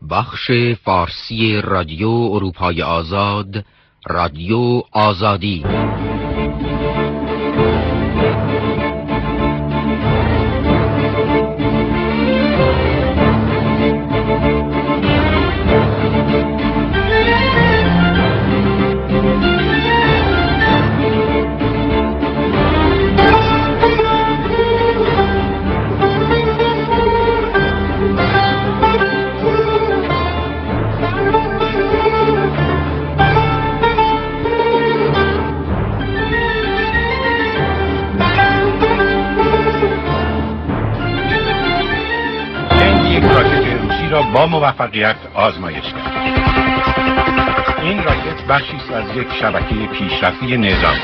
بخش فارسی رادیو اروپای آزاد، رادیو آزادی. با موفقیت آزمایش کرد. این راکت بخشی است از یک شبکه پیشرفته نظامی.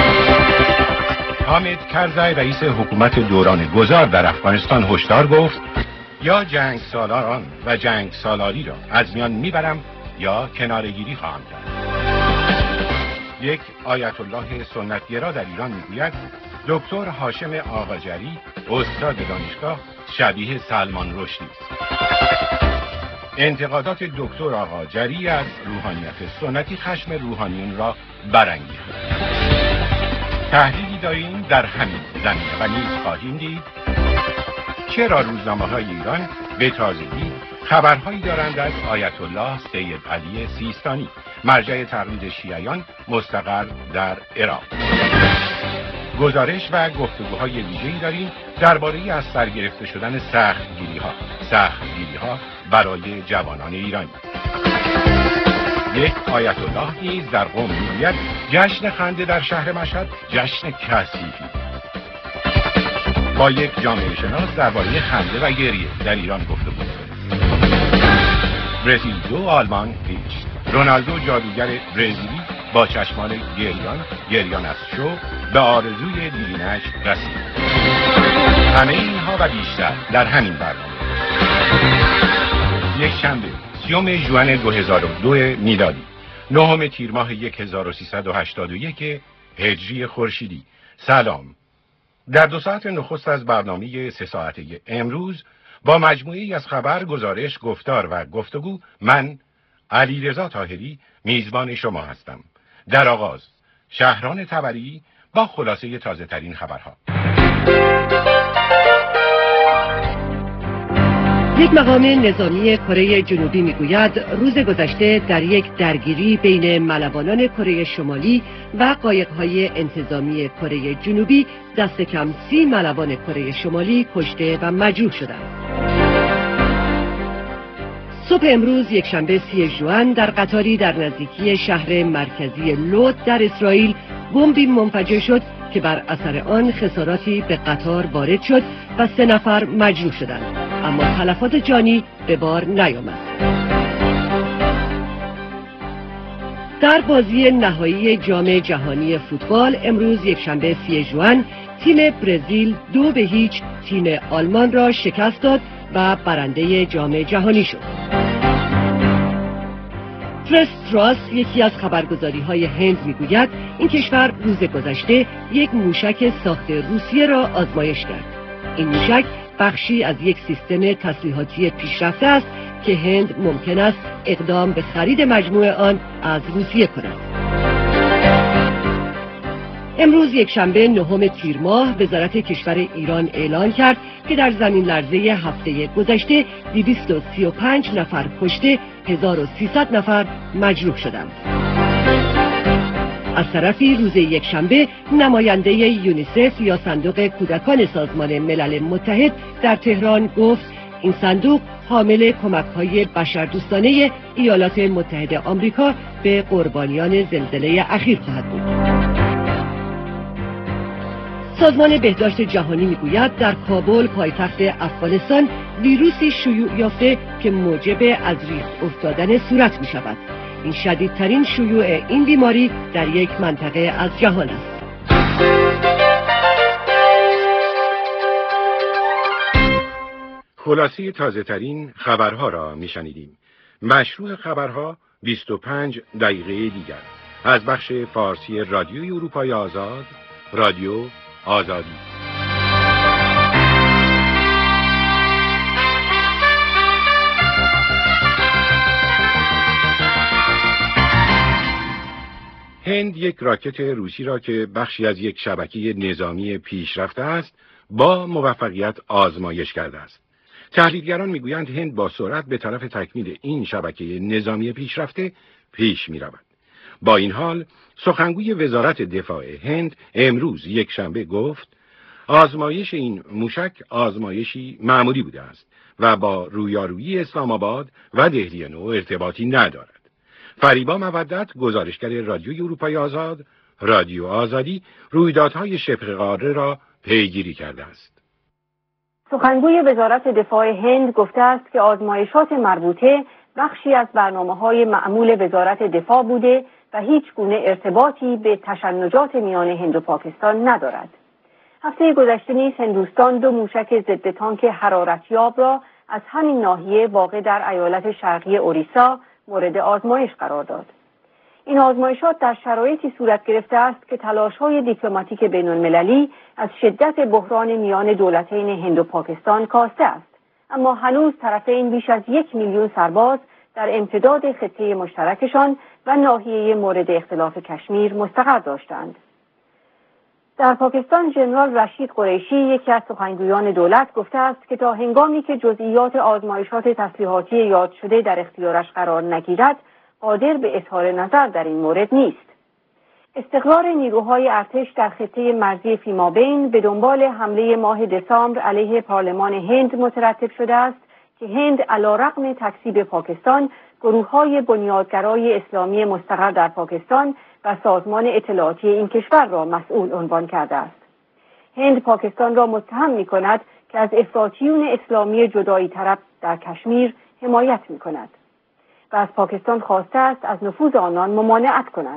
حامد کرزی رئیس حکومت دوران گذار در افغانستان هشدار گفت یا جنگ سالاران و جنگ سالاری را از میان میبرم یا کناره‌گیری خواهم کرد. یک آیت الله سنتگرا در ایران میگوید دکتر هاشم آقاجری استاد دانشگاه شبیه سلمان رشدی است. انتقادات دکتر آقاجری از روحانیت سنتی خشم روحانیون را برانگیخت. تحلیلی داریم در همین زمینه و نیز خواهیم دید چرا روزنامه‌های ایران به تازگی خبرهایی دارند از آیت الله سید علی سیستانی، مرجع تقلید شیعیان مستقر در عراق. گزارش و گفتگوهای ویژه‌ای داریم درباره از سر گرفته شدن سختگیری‌ها برای جوانان ایرانی. یک آیت الله نیز در قم میگوید جشن خنده در شهر مشهد جشن کثیفی. با یک جامعه شناس درباره خنده و گریه در ایران گفتگو می‌کنیم. برزیل 2 آلمان هیچ. رونالدو جادوگر برزیلی با چشمان گریان از شوق به آرزوی دیرینش رسید. همه اینها و بیشتر در همین برنامه. یک شنبه 30 ژوئن 2002 میلادی، 9 تیر ماه 1381 هجری خورشیدی. سلام. در 2 ساعت نخست از برنامه 3 ساعته امروز با مجموعه‌ای از خبر، گزارش، گفتار و گفتگو، من علیرضا طاهری میزبان شما هستم. در آغاز شهران طبری با خلاصه تازه ترین خبرها. یک مقام نظامی کره جنوبی میگوید روز گذشته در یک درگیری بین ملوانان کره شمالی و قایق‌های انتظامی کره جنوبی دست کم 30 ملوان کره شمالی کشته و مجروح شدند. صبح امروز یک شنبه 30 ژوئن در قطاری در نزدیکی شهر مرکزی لود در اسرائیل بمبی منفجر شد که بر اثر آن خساراتی به قطار وارد شد و 3 نفر مجروح شدند، اما تلفات جانی به بار نیامد. در بازی نهایی جام جهانی فوتبال امروز یک شنبه 30 ژوئن تیم برزیل 2-0 تیم آلمان را شکست داد و برنده جام جهانی شد. پرس تراس، یکی از خبرگزاری‌های هند، میگوید این کشور روز گذشته یک موشک ساخت روسیه را آزمایش کرد. این موشک بخشی از یک سیستم تسلیحاتی پیشرفته است که هند ممکن است اقدام به خرید مجموع آن از روسیه کند. امروز یک شنبه 9 تیر ماه وزارت کشور ایران اعلان کرد که در زمین لرزه هفته گذشته 235 نفر کشته، 1300 نفر مجروح شدند. از طرفی روز یک شنبه نماینده یونیسف یا صندوق کودکان سازمان ملل متحد در تهران گفت این صندوق حامل کمک‌های بشردوستانه ایالات متحده آمریکا به قربانیان زلزله اخیر خواهد بود. سازمان بهداشت جهانی میگوید در کابل پایتخت افغانستان ویروسی شیوع یافته که موجب از ریخت افتادن صورت می شود. این شدیدترین شیوع این بیماری در یک منطقه از جهان است. خلاصه تازه ترین خبرها را می شنیدیم. مشروع خبرها 25 دقیقه دیگر از بخش فارسی رادیوی اروپای آزاد، رادیو آزادی. هند یک راکت روسی را که بخشی از یک شبکه نظامی پیشرفته است با موفقیت آزمایش کرده است. تحلیلگران میگویند هند با سرعت به طرف تکمیل این شبکه نظامی پیشرفته پیش می‌رود. با این حال سخنگوی وزارت دفاع هند امروز یکشنبه گفت آزمایش این موشک آزمایشی معمولی بوده است و با رویارویی اسلام آباد و دهلی نو ارتباطی ندارد. فریبا مودت، گزارشگر رادیوی اروپای آزاد، رادیو آزادی، رویدادهای شبه قاره را پیگیری کرده است. سخنگوی وزارت دفاع هند گفته است که آزمایشات مربوطه بخشی از برنامه‌های معمول وزارت دفاع بوده و هیچ گونه ارتباطی به تشنجات میان هند و پاکستان ندارد. هفته گذشته نیز هندوستان 2 موشک ضد تانک حرارتیاب را از همین ناحیه واقع در ایالت شرقی اوریسا مورد آزمایش قرار داد. این آزمایشات در شرایطی صورت گرفته است که تلاش‌های دیپلماتیک بین‌المللی از شدت بحران میان دولتین هند و پاکستان کاسته است، اما هنوز طرفین بیش از 1 میلیون سرباز در امتداد خطه مشترکشان و ناحیه مورد اختلاف کشمیر مستقر داشتند. در پاکستان ژنرال رشید قریشی، یکی از سخنگویان دولت، گفته است که تا هنگامی که جزئیات آزمایشات تسلیحاتی یاد شده در اختیارش قرار نگیرد، قادر به اظهار نظر در این مورد نیست. استقرار نیروهای ارتش در خطه مرزی فیمابین به دنبال حمله ماه دسامبر علیه پارلمان هند مترتب شده است که هند علیرغم تکذیب پاکستان گروه‌های بنیادگرای اسلامی مستقر در پاکستان و سازمان اطلاعاتی این کشور را مسئول عنوان کرده است. هند پاکستان را متهم می‌کند که از افراطیون اسلامی جدایی طلب در کشمیر حمایت می‌کند و از پاکستان خواسته است از نفوذ آنان ممانعت کند.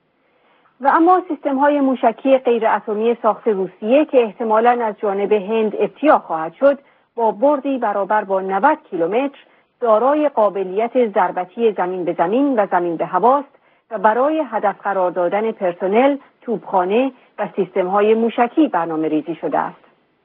و اما سیستم‌های موشکی غیر اتمی ساخت روسیه که احتمالاً از جانب هند ابتیا خواهد شد، با بردی برابر با 90 کیلومتر دارای قابلیت ضربتی زمین به زمین و زمین به هواست و برای هدف قرار دادن پرسنل، توپخانه و سیستم‌های موشکی برنامه‌ریزی شده است.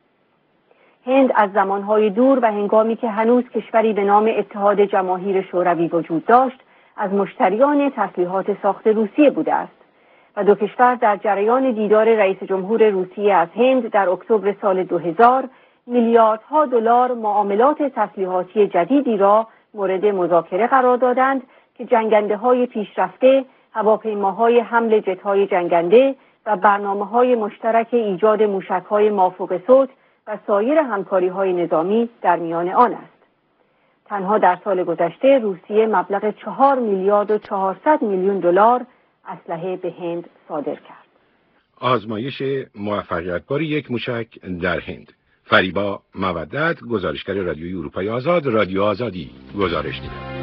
هند از زمانهای دور و هنگامی که هنوز کشوری به نام اتحاد جماهیر شوروی وجود داشت، از مشتریان تسلیحات ساخت روسیه بوده است و 2 کشور در جریان دیدار رئیس جمهور روسیه از هند در اکتبر سال 2000 میلیاردها دلار معاملات تسلیحاتی جدیدی را مورد مذاکره قرار دادند که جنگنده‌های پیشرفته، هواپیماهای حمل جت‌های جنگنده و برنامه‌های مشترک ایجاد موشک‌های مافوق صوت و سایر همکاری‌های نظامی در میان آن است. تنها در سال گذشته روسیه مبلغ 4 میلیارد و 400 میلیون دلار اسلحه به هند صادر کرد. آزمایش موفقیت‌بار یک موشک در هند. فریبا مودت، گزارشگر رادیوی اروپای آزاد، رادیو آزادی گزارش می‌دهد.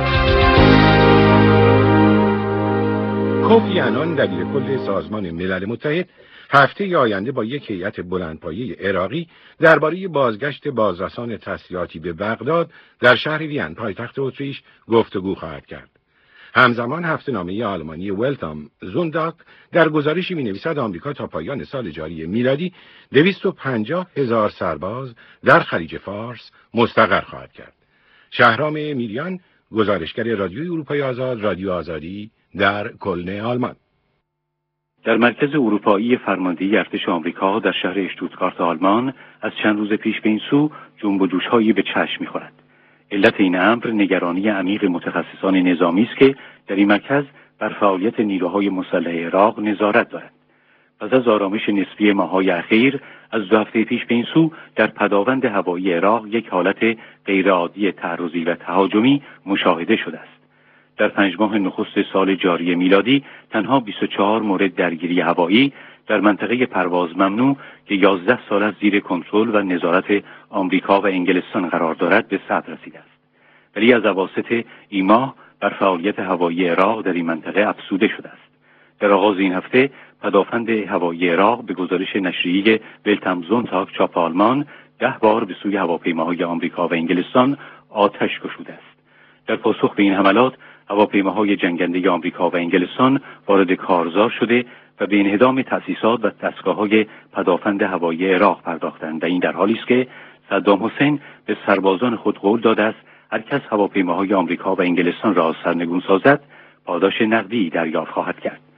کوفی عنان، دبیر کل سازمان ملل متحد، هفته آینده با یک هیئت بلندپایه عراقی درباره بازگشت بازرسان تسلیحاتی به بغداد در شهر وین، پایتخت اتریش، گفتگو خواهد کرد. همزمان هفته‌نامه آلمانی ولتام زونداک در گزارشی می‌نویسد آمریکا تا پایان سال جاری میلادی 250,000 سرباز در خلیج فارس مستقر خواهد کرد. شهرام میریان، گزارشگر رادیوی اروپای آزاد، رادیو آزادی در کلن آلمان. در مرکز اروپایی فرماندهی ارتش آمریکا در شهر اشتوتگارت آلمان از چند روز پیش به این سو جنب و جوش‌هایی به چشم می‌خورد. علت این امر نگرانی عمیق متخصصان نظامی است که در این مرکز بر فعالیت نیروهای مسلح عراق نظارت دارند. پس از آرامش نسبی ماه‌های اخیر، از 2 هفته پیش به این سو در پداوند هوایی عراق یک حالت غیرعادی تعرضی و تهاجمی مشاهده شده است. در 5 ماه نخست سال جاری میلادی تنها 24 مورد درگیری هوایی در منطقه پرواز ممنوع که 11 سال از زیر کنترل و نظارت آمریکا و انگلستان قرار دارد به ثبت رسیده است. ولی از اواسط این ماه بر فعالیت هوایی عراق در این منطقه افزوده شده است. در آغاز این هفته پدافند هوایی عراق به گزارش نشریه ولتام زونداک چاپ آلمان 10 بار به سوی هواپیماهای آمریکا و انگلستان آتش گشوده است. در پاسخ به این حملات هواپیماهای جنگنده آمریکا و انگلستان وارد کارزار شده و به انهدام تأسیسات و دستگاه‌های پدافند هوایی عراق پرداختند. این در حالی است که صدام حسین به سربازان خود قول داده است هر کس هواپیماهای آمریکا و انگلستان را سرنگون سازد پاداش نقدی دریافت خواهد کرد.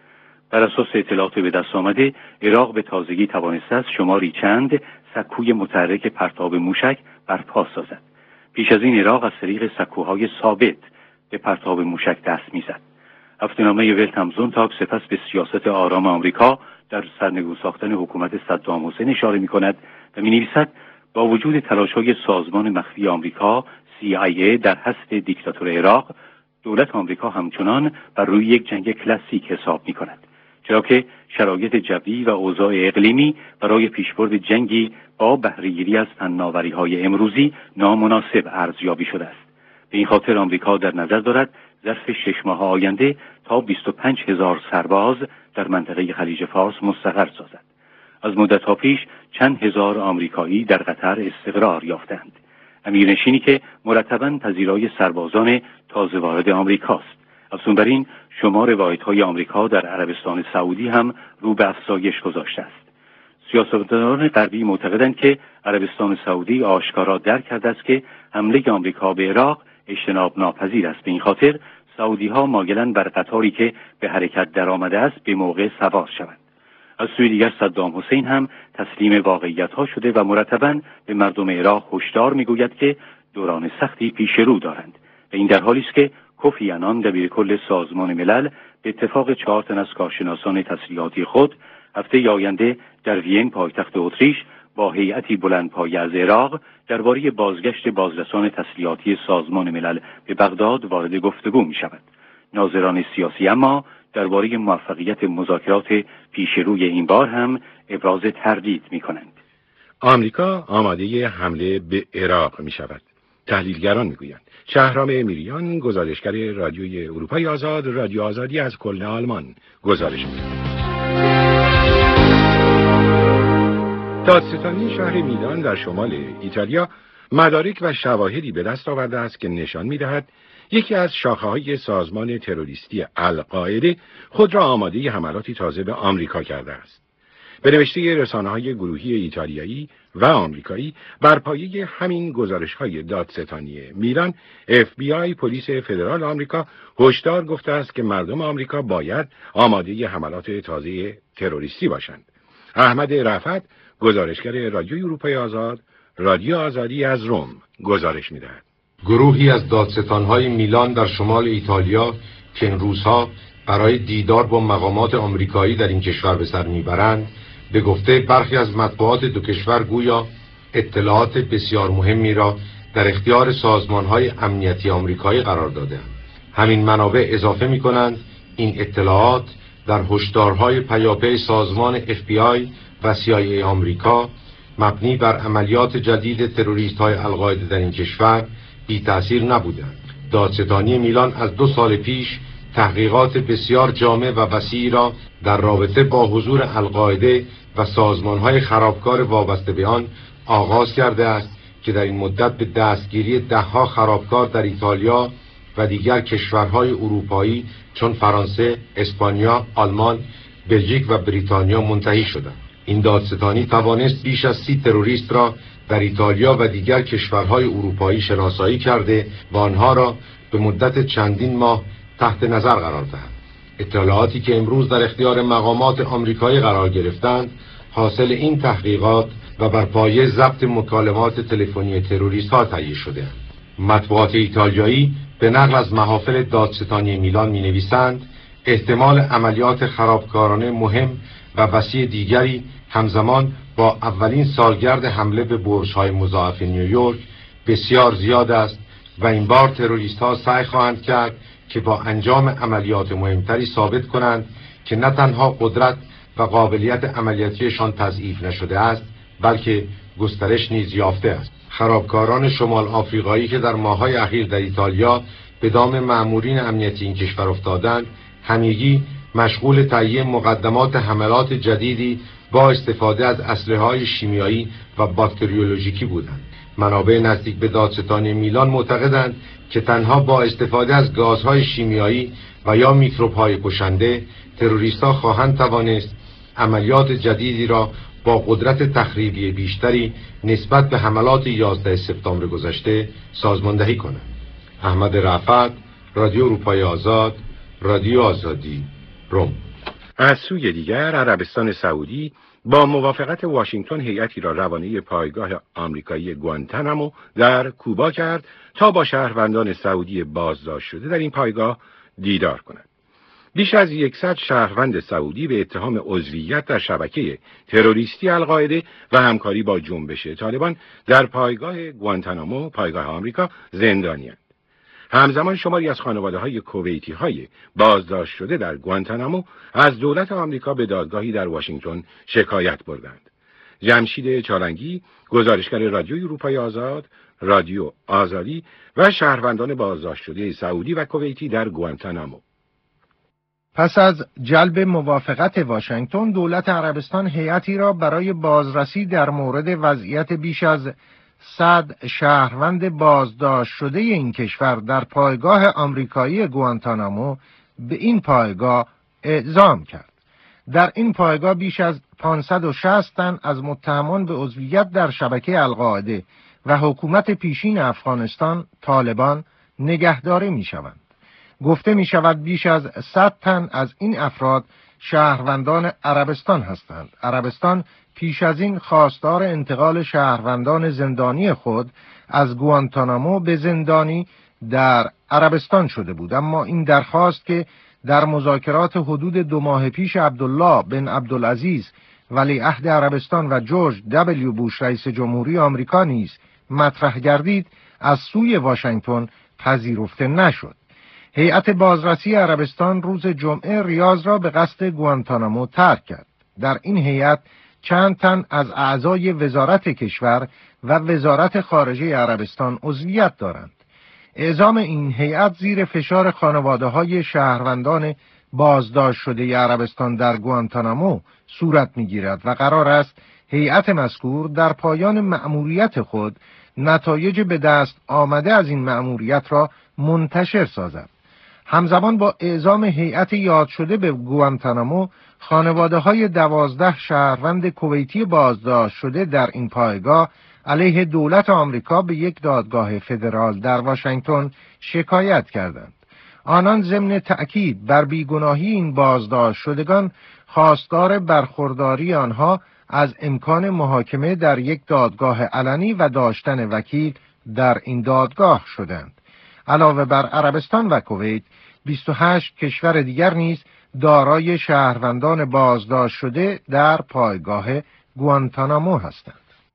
بر اساس اطلاعات به دست آمده، عراق به تازگی توانسته است شماری چند سکوی متحرک پرتاب موشک برپا سازد. پیش از این عراق از طریق سکوهای ثابت به پرتاب موشک دست می‌زد. هفته‌نامه ولت همزونتاگ سپس به سیاست آرام آمریکا در سرنگون ساختن حکومت صدام حسین اشاره می‌کند و می‌نویسد با وجود تلاش‌های سازمان مخفی آمریکا CIA در حذف دیکتاتور عراق، دولت آمریکا همچنان بر روی یک جنگ کلاسیک حساب می‌کند، چرا که شرایط جوی و اوضاع اقلیمی برای پیشبرد جنگی با بهره‌گیری از فناوری‌های امروزی نامناسب ارزیابی شده است. به این خاطر آمریکا در نظر دارد ظرف 6 ماه آینده تا 25,000 سرباز در منطقه خلیج فارس مستقر سازد. از مدت‌ها پیش چند هزار آمریکایی در قطر استقرار یافتند. امیرنشینی که مرتباً پذیرای سربازان تازه وارد آمریکاست. افزون بر این، شمار واحدهای آمریکا در عربستان سعودی هم رو به افزایش گذاشته است. سیاستمداران غربی معتقدند که عربستان سعودی آشکارا درک کرده است که حمله آمریکا به عراق اجتناب ناپذیر است. به این خاطر سعودی‌ها مایلند بر قطاری که به حرکت درآمده است به موقع سوار شوند. از سوی دیگر صدام حسین هم تسلیم واقعیت‌ها شده و مرتباً به مردم عراق هشدار می‌گوید که دوران سختی پیش رو دارند. و این در حالی است که کوفی عنان دبیرکل سازمان ملل به اتفاق 4 تن از کارشناسان تسلیحاتی خود هفته آینده در وین پایتخت اتریش با هیئتی بلندپایه از عراق درباره بازگشت بازرسان تسلیحاتی سازمان ملل به بغداد وارد گفتگو می‌شود. ناظران سیاسی اما درباره موفقیت مذاکرات پیشروی این بار هم ابراز تردید می‌کنند. آمریکا آماده حمله به عراق می‌شود. تحلیلگران می‌گویند. شهرام امیریان، گزارشگر رادیوی اروپای آزاد، رادیو آزادی از کلن آلمان گزارش می‌کند. دادستانی شهر میلان در شمال ایتالیا مدارک و شواهدی به دست آورده است که نشان می‌دهد یکی از شاخه‌های سازمان تروریستی القاعده خود را آماده حملاتی تازه به آمریکا کرده است. به نوشته رسانه‌های گروهی ایتالیایی و آمریکایی بر پایه همین گزارش‌های دادستانی میلان، FBI پلیس فدرال آمریکا هشدار گفته است که مردم آمریکا باید آماده حملات تازه تروریستی باشند. احمد رفعت، گزارشگر رادیو اروپای آزاد، رادیو آزادی از روم گزارش می‌دهد. گروهی از دادستان‌های میلان در شمال ایتالیا که این روزها برای دیدار با مقامات آمریکایی در این کشور به سر میبرند، به گفته برخی از مطبوعات دو کشور گویا اطلاعات بسیار مهمی را در اختیار سازمان‌های امنیتی آمریکایی قرار دادند. همین منابع اضافه می‌کنند این اطلاعات در هشدارهای پیاپی سازمان FBI و CIA آمریکا مبنی بر عملیات جدید تروریست‌های القاعده در این کشور بی تأثیر نبودند. دادستانی میلان از 2 سال پیش تحقیقات بسیار جامع و وسیعی را در رابطه با حضور القاعده و سازمان‌های خرابکار وابسته به آن آغاز کرده است که در این مدت به دستگیری 10 خرابکار در ایتالیا و دیگر کشورهای اروپایی چون فرانسه، اسپانیا، آلمان، بلژیک و بریتانیا منتهی شدند. این دادستانی توانست بیش از 30 تروریست را در ایتالیا و دیگر کشورهای اروپایی شناسایی کرده و آنها را به مدت چندین ماه تحت نظر قرار دهد. اطلاعاتی که امروز در اختیار مقامات آمریکایی قرار گرفتند حاصل این تحقیقات و بر پایه ضبط مکالمات تلفنی تروریست‌ها تهیه شده‌اند. مطبوعات ایتالیایی به نقل از محافل دادستانی میلان می‌نویسند احتمال عملیات خرابکارانه مهم و وسیع دیگری همزمان با اولین سالگرد حمله به برج‌های مضاعف نیویورک بسیار زیاد است و این بار تروریست‌ها سعی خواهند کرد که با انجام عملیات مهمتری ثابت کنند که نه تنها قدرت و قابلیت عملیاتیشان تضعیف نشده است بلکه گسترش نیز یافته است. خرابکاران شمال آفریقایی که در ماه‌های اخیر در ایتالیا به دام مأمورین امنیتی این کشور افتادند همگی مشغول تهیه مقدمات حملات جدیدی با استفاده از اسلحه‌های شیمیایی و باکتریولوژیکی بودند. منابع نزدیک به دادستانی میلان معتقدند که تنها با استفاده از گازهای شیمیایی و یا میکروب‌های کشنده تروریست‌ها خواهند توانست عملیات جدیدی را با قدرت تخریبی بیشتری نسبت به حملات 11 سپتامبر گذشته سازماندهی کنند. احمد رفعت، رادیو اروپای آزاد، رادیو آزادی، روم. از سوی دیگر عربستان سعودی با موافقت واشنگتن هیئتی را روانه پایگاه آمریکایی گوانتانامو در کوبا کرد تا با شهروندان سعودی بازداشت شده در این پایگاه دیدار کند. بیش از 100 شهروند سعودی به اتهام عضویت در شبکه تروریستی القاعده و همکاری با جنبش طالبان در پایگاه گوانتانامو، پایگاه آمریکا، زندانی‌اند. همزمان شماری از خانواده‌های کویتی‌های بازداشت شده در گوانتانامو از دولت آمریکا به دادگاهی در واشنگتن شکایت بردند. جمشید چالنگی، گزارشگر رادیوی اروپای آزاد، رادیو آزادی و شهروندان بازداشت شده سعودی و کویتی در گوانتانامو. پس از جلب موافقت واشنگتن، دولت عربستان هیئتی را برای بازرسی در مورد وضعیت بیش از 100 شهروند بازداشت شده این کشور در پایگاه آمریکایی گوانتانامو به این پایگاه اعزام کرد. در این پایگاه بیش از 560 تن از متهمان به عضویت در شبکه القاعده و حکومت پیشین افغانستان طالبان نگهداری می شوند. گفته می شود بیش از 100 تن از این افراد شهروندان عربستان هستند. عربستان پیش از این خواستار انتقال شهروندان زندانی خود از گوانتانامو به زندانی در عربستان شده بود، اما این درخواست که در مذاکرات حدود 2 ماه پیش عبدالله بن عبدالعزیز ولیعهد عربستان و جورج دبلیو بوش رئیس جمهوری آمریکا نیز مطرح گردید، از سوی واشنگتن پذیرفته نشد. هیئت بازرسی عربستان روز جمعه ریاض را به قصد گوانتانامو ترک کرد. در این هیئت چند تن از اعضای وزارت کشور و وزارت خارجه عربستان عضویت دارند. اعزام این هیئت زیر فشار خانواده‌های شهروندان بازداشت شده عربستان در گوانتانامو صورت می‌گیرد و قرار است هیئت مذکور در پایان مأموریت خود نتایج به دست آمده از این مأموریت را منتشر سازد. همزمان با اعزام هیئت یاد شده به گوانتانامو، خانواده‌های 12 شهروند کویتی بازداشت شده در این پایگاه علیه دولت آمریکا به یک دادگاه فدرال در واشنگتن شکایت کردند. آنان ضمن تأکید بر بیگناهی این بازداشت شدگان خواستار برخورداری آنها از امکان محاکمه در یک دادگاه علنی و داشتن وکیل در این دادگاه شدند. علاوه بر عربستان و کویت، 28 کشور دیگر نیز دارای شهروندان بازداشت شده در پایگاه گوانتانامو هستند.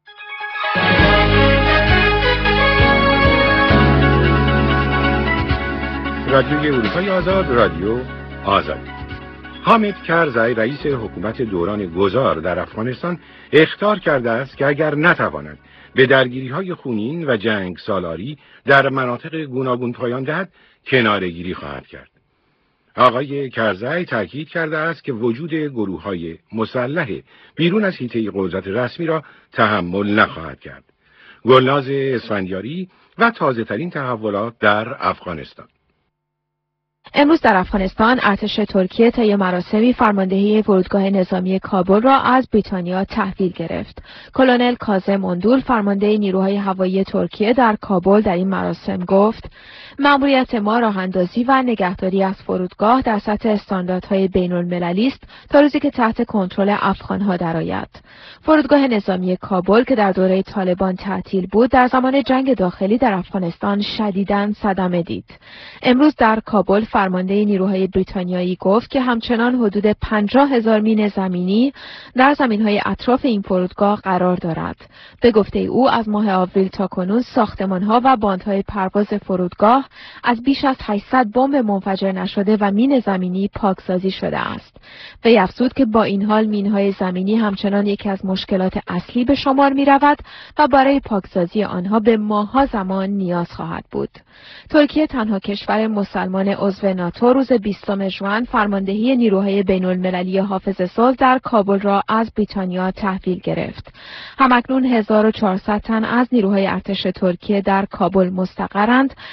رادیوی اروپای آزاد، رادیو آزادی. حامد کرزی رئیس حکومت دوران گذار در افغانستان اخطار کرده است که اگر نتواند به درگیری‌های خونین و جنگ سالاری در مناطق گوناگون پایان دهد، کناره‌گیری خواهد کرد. آقای کرزی تاکید کرده است که وجود گروه‌های مسلح بیرون از حیطه قدرت رسمی را تحمل نخواهد کرد. گلناز اسفندیاری و تازه‌ترین تحولات در افغانستان. امروز در افغانستان ارتش ترکیه طی مراسمی فرماندهی فرودگاه نظامی کابل را از بریتانیا تحویل گرفت. کلونل کاظم اندول فرمانده نیروهای هوایی ترکیه در کابل در این مراسم گفت: مأموریت ما راه‌اندازی و نگهداری از فرودگاه در سطح استانداردهای بین‌المللی است تا روزی که تحت کنترل افغان‌ها درآید. فرودگاه نظامی کابل که در دوره طالبان تعطیل بود، در زمان جنگ داخلی در افغانستان شدیداً صدمه دید. امروز در کابل فرمانده نیروهای بریتانیایی گفت که همچنان حدود 50,000 مین زمینی در زمین‌های اطراف این فرودگاه قرار دارد. به گفته او از ماه آوریل تا کنون ساختمان‌ها و باندهای پرواز فرودگاه از بیش از 800 بمب منفجر نشده و مین زمینی پاکسازی شده است. وی افزود که با این حال مین‌های زمینی همچنان یکی از مشکلات اصلی به شمار می‌رود و برای پاکسازی آنها به ماه‌ها زمان نیاز خواهد بود. ترکیه تنها کشور مسلمان عضو ناتو روز 20 ژوئن فرماندهی نیروهای بین‌المللی حافظ صلح در کابل را از بریتانیا تحویل گرفت. همکنون 1400 تن از نیروهای ارتش ترکیه در کابل مستقرند که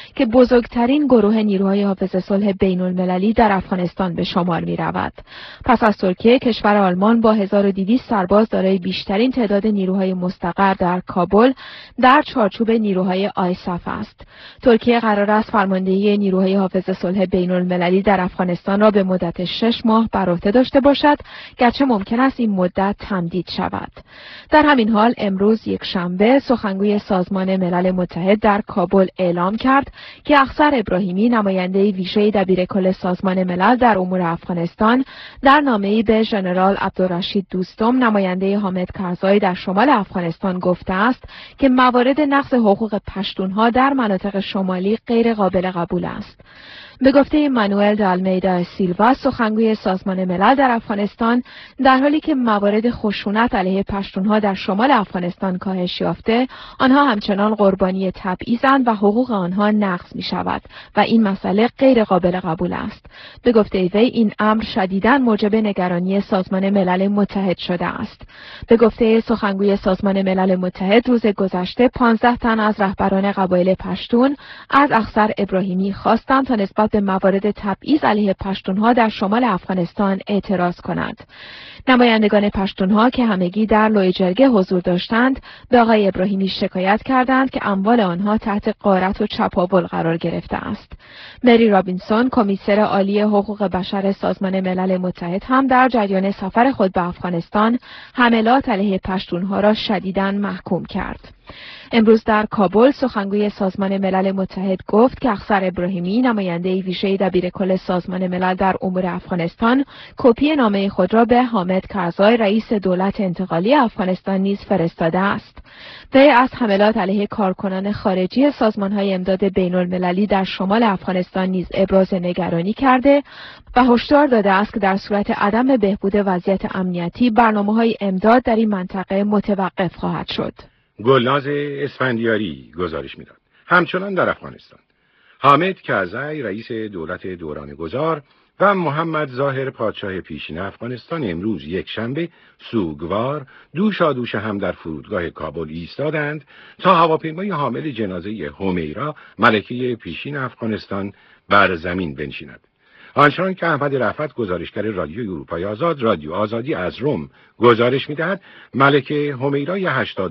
بزرگترین گروه نیروهای حافظ صلح بین المللی در افغانستان به شمار می رود. پس از ترکیه، کشور آلمان با 1200 سرباز دارای بیشترین تعداد نیروهای مستقر در کابل در چارچوب نیروهای آیساف است. ترکیه قرار است فرماندهی نیروهای حافظ صلح بین المللی در افغانستان را به مدت 6 ماه بر عهده داشته باشد، گرچه ممکن است این مدت تمدید شود. در همین حال امروز یکشنبه سخنگوی سازمان ملل متحد در کابل اعلام کرد که اخسر ابراهیمی، نماینده ویژه دبیرکل سازمان ملل در امور افغانستان، در نامه‌ای به ژنرال عبدالرشید دوستم، نماینده حامد کرزای در شمال افغانستان گفته است که موارد نقض حقوق پشتونها در مناطق شمالی غیر قابل قبول است. به گفته مانوئل دالمیدا سیلوا، سخنگوی سازمان ملل در افغانستان، در حالی که موارد خشونت علیه پشتونها در شمال افغانستان کاهش یافته، آنها همچنان قربانی تبعیض‌اند و حقوق آنها نقض می شود و این مسئله غیر قابل قبول است. به گفته وی این امر شدیداً موجب نگرانی سازمان ملل متحد شده است. به گفته سخنگوی سازمان ملل متحد، روز گذشته 15 تن از رهبران قبایل پشتون از اخسر ابراهیمی خواستند تا نسبت به موارد تبعیض علیه پشتونها در شمال افغانستان اعتراض کنند. نمایندگان پشتونها که همگی در لوی جرگه حضور داشتند، به آقای ابراهیمی شکایت کردند که اموال آنها تحت غارت و چپاول قرار گرفته است. مری رابینسون، کمیسر عالی حقوق بشر سازمان ملل متحد، هم در جریان سفر خود به افغانستان حملات علیه پشتونها را شدیداً محکوم کرد. امروز در کابل سخنگوی سازمان ملل متحد گفت که اخسر ابراهیمی، نماینده ویژه دبیرکل سازمان ملل در امور افغانستان، کپی نامه خود را به حامد کرزای، رئیس دولت انتقالی افغانستان، نیز فرستاده است. وی از حملات علیه کارکنان خارجی سازمان‌های امداد بین‌المللی در شمال افغانستان نیز ابراز نگرانی کرده و هشدار داده است که در صورت عدم بهبود وضعیت امنیتی، برنامه‌های امداد در این منطقه متوقف خواهد شد. گلناز اسفندیاری گزارش می‌داد. همچنان در افغانستان، حامد کرزای، رئیس دولت دوران گذار، و محمد ظاهر، پادشاه پیشین افغانستان، امروز یکشنبه سوگوار دوشادوش هم در فرودگاه کابل ایستادند تا هواپیمای حامل جنازه همیرا، ملکه پیشین افغانستان، بر زمین بنشیند. آنچنان که احمد رفعت، گزارشگر رادیوی اروپای آزاد، رادیو آزادی از روم، گزارش می‌دهد، ملکه همیرای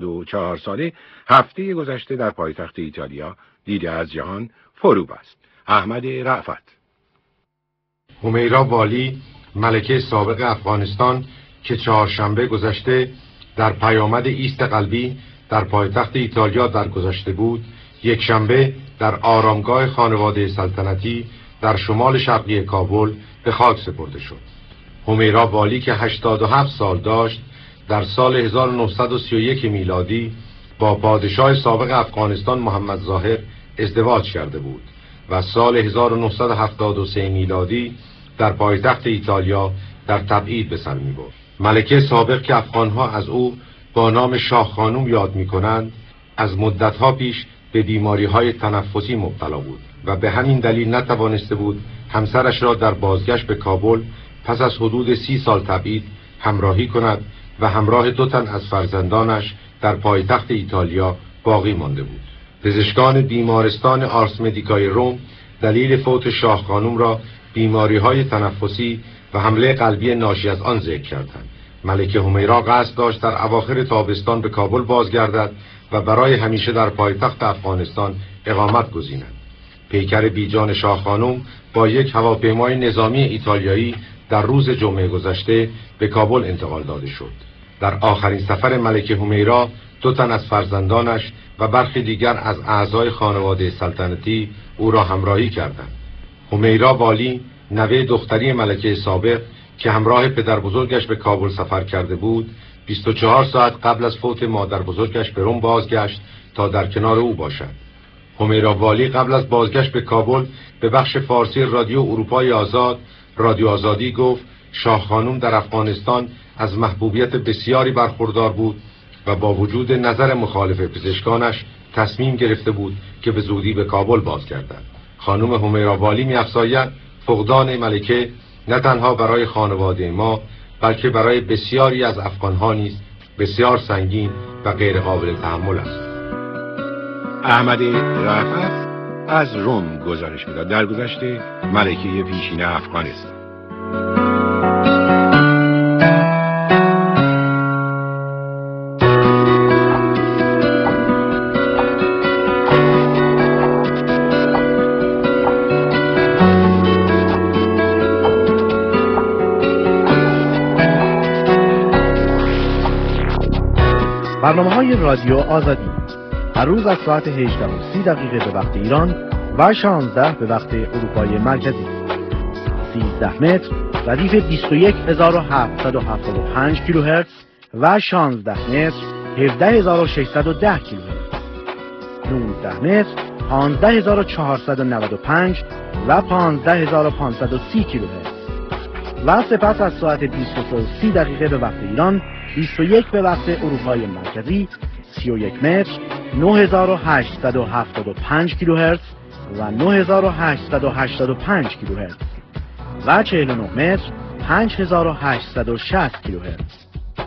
84 ساله هفته گذشته در پایتخت ایتالیا دیده از جهان فرو بست. احمد رفعت. همیرا والی، ملکه سابق افغانستان که چهارشنبه گذشته در پیامد ایست قلبی در پایتخت ایتالیا درگذشته بود، یکشنبه در آرامگاه خانواده سلطنتی در شمال شرقی کابل به خاک سپرده شد. همیرا والی که 87 سال داشت، در سال 1931 میلادی با پادشاه سابق افغانستان محمد ظاهر ازدواج کرده بود و سال 1973 میلادی در پایتخت ایتالیا در تبعید به سر می برد. ملکه سابق که افغانها از او با نام شاه خانوم یاد می کنند، از مدتها پیش به بیماری‌های تنفسی مبتلا بود و به همین دلیل نتوانسته بود همسرش را در بازگشت به کابل پس از حدود 30 سال تبعید همراهی کند و همراه 2 تن از فرزندانش در پایتخت ایتالیا باقی مانده بود. پزشکان بیمارستان آرس مدیکای روم دلیل فوت شاه خانوم را بیماری‌های تنفسی و حمله قلبی ناشی از آن ذکر کردند. ملکه همیرا قصد داشت در اواخر تابستان به کابل بازگردد و برای همیشه در پایتخت افغانستان اقامت گزیند. پیکر بیجان شاه خانوم با یک هواپیمای نظامی ایتالیایی در روز جمعه گذشته به کابل انتقال داده شد. در آخرین سفر ملکه همیرا 2 تن از فرزندانش و برخی دیگر از اعضای خانواده سلطنتی او را همراهی کردند. همیرا والی، نوه دختری ملکه سابق که همراه پدر بزرگش به کابل سفر کرده بود، 24 ساعت قبل از فوت مادر بزرگش به روم بازگشت تا در کنار او باشد. همیرا والی قبل از بازگشت به کابل به بخش فارسی رادیو اروپای آزاد، رادیو آزادی گفت شاه خانوم در افغانستان از محبوبیت بسیاری برخوردار بود و با وجود نظر مخالف پزشکانش تصمیم گرفته بود که به زودی به کابل بازگردد. خانم همیرا والی می‌افزاید فقدان ملکه نه تنها برای خانواده ما بلکه برای بسیاری از افغان‌ها نیز بسیار سنگین و غیر قابل تحمل است. احمد رفعت از روم گزارش می‌داد. در گذشته ملکه پیشین افغانستان. برنامه‌های رادیو آزادی هر روز از ساعت 18:30 به وقت ایران و 16 به وقت اروپای مرکزی. 13 متر ردیف 21775 کیلوهرتز و 16 متر 17610 کیلوهرتز. 19 متر 15495 و 15530 کیلوهرتز. و سپس از ساعت 23:30 به وقت ایران، 21 به وقت اروپای مرکزی، 31 متر 9875 کیلوهرتز و 9885 کیلوهرتز و 49 متر 5860 کیلوهرتز.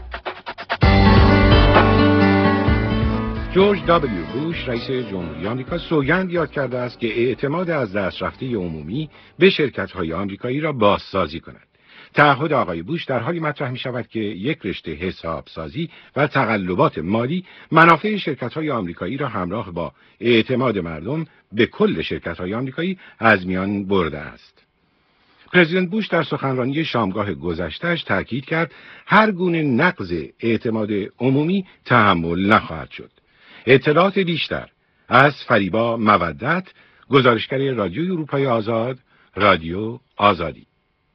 جورج دابلیو بوش رئیس جمهوری آمریکا سوگند یاد کرده است که اعتماد از دست رفته عمومی به شرکت‌های آمریکایی را بازسازی کند. تعهد آقای بوش در حالی مطرح می شود که یک رشته حسابسازی و تقلبات مالی منافع شرکت‌های آمریکایی را همراه با اعتماد مردم به کل شرکت‌های آمریکایی از میان برده است. پرزیدنت بوش در سخنرانی شامگاه گذشته‌اش تاکید کرد هر گونه نقض اعتماد عمومی تحمل نخواهد شد. اطلاعات بیشتر از فریبا مودت، گزارشگر رادیوی اروپای آزاد، رادیو آزادی.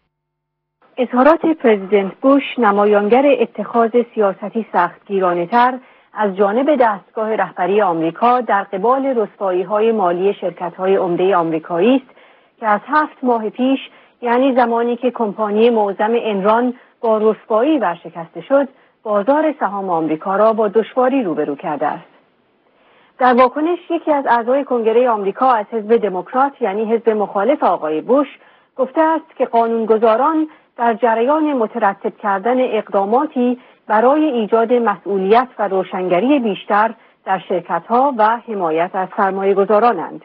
اظهارات پرزیدنت بوش نمایانگر اتخاذ سیاستی سختگیرانه‌تر از جانب دستگاه رهبری آمریکا در قبال رسوایی‌های مالی شرکت‌های عمده آمریکایی است که از 7 ماه پیش، یعنی زمانی که کمپانی معظم انران با رسوایی ورشکسته شد، بازار سهام آمریکا را با دشواری روبرو کرده است. در واکنش یکی از اعضای کنگره آمریکا از حزب دموکرات، یعنی حزب مخالف آقای بوش، گفته است که قانونگذاران در جریان مترتب کردن اقداماتی برای ایجاد مسئولیت و روشنگری بیشتر در شرکت‌ها و حمایت از سرمایه‌گذارانند.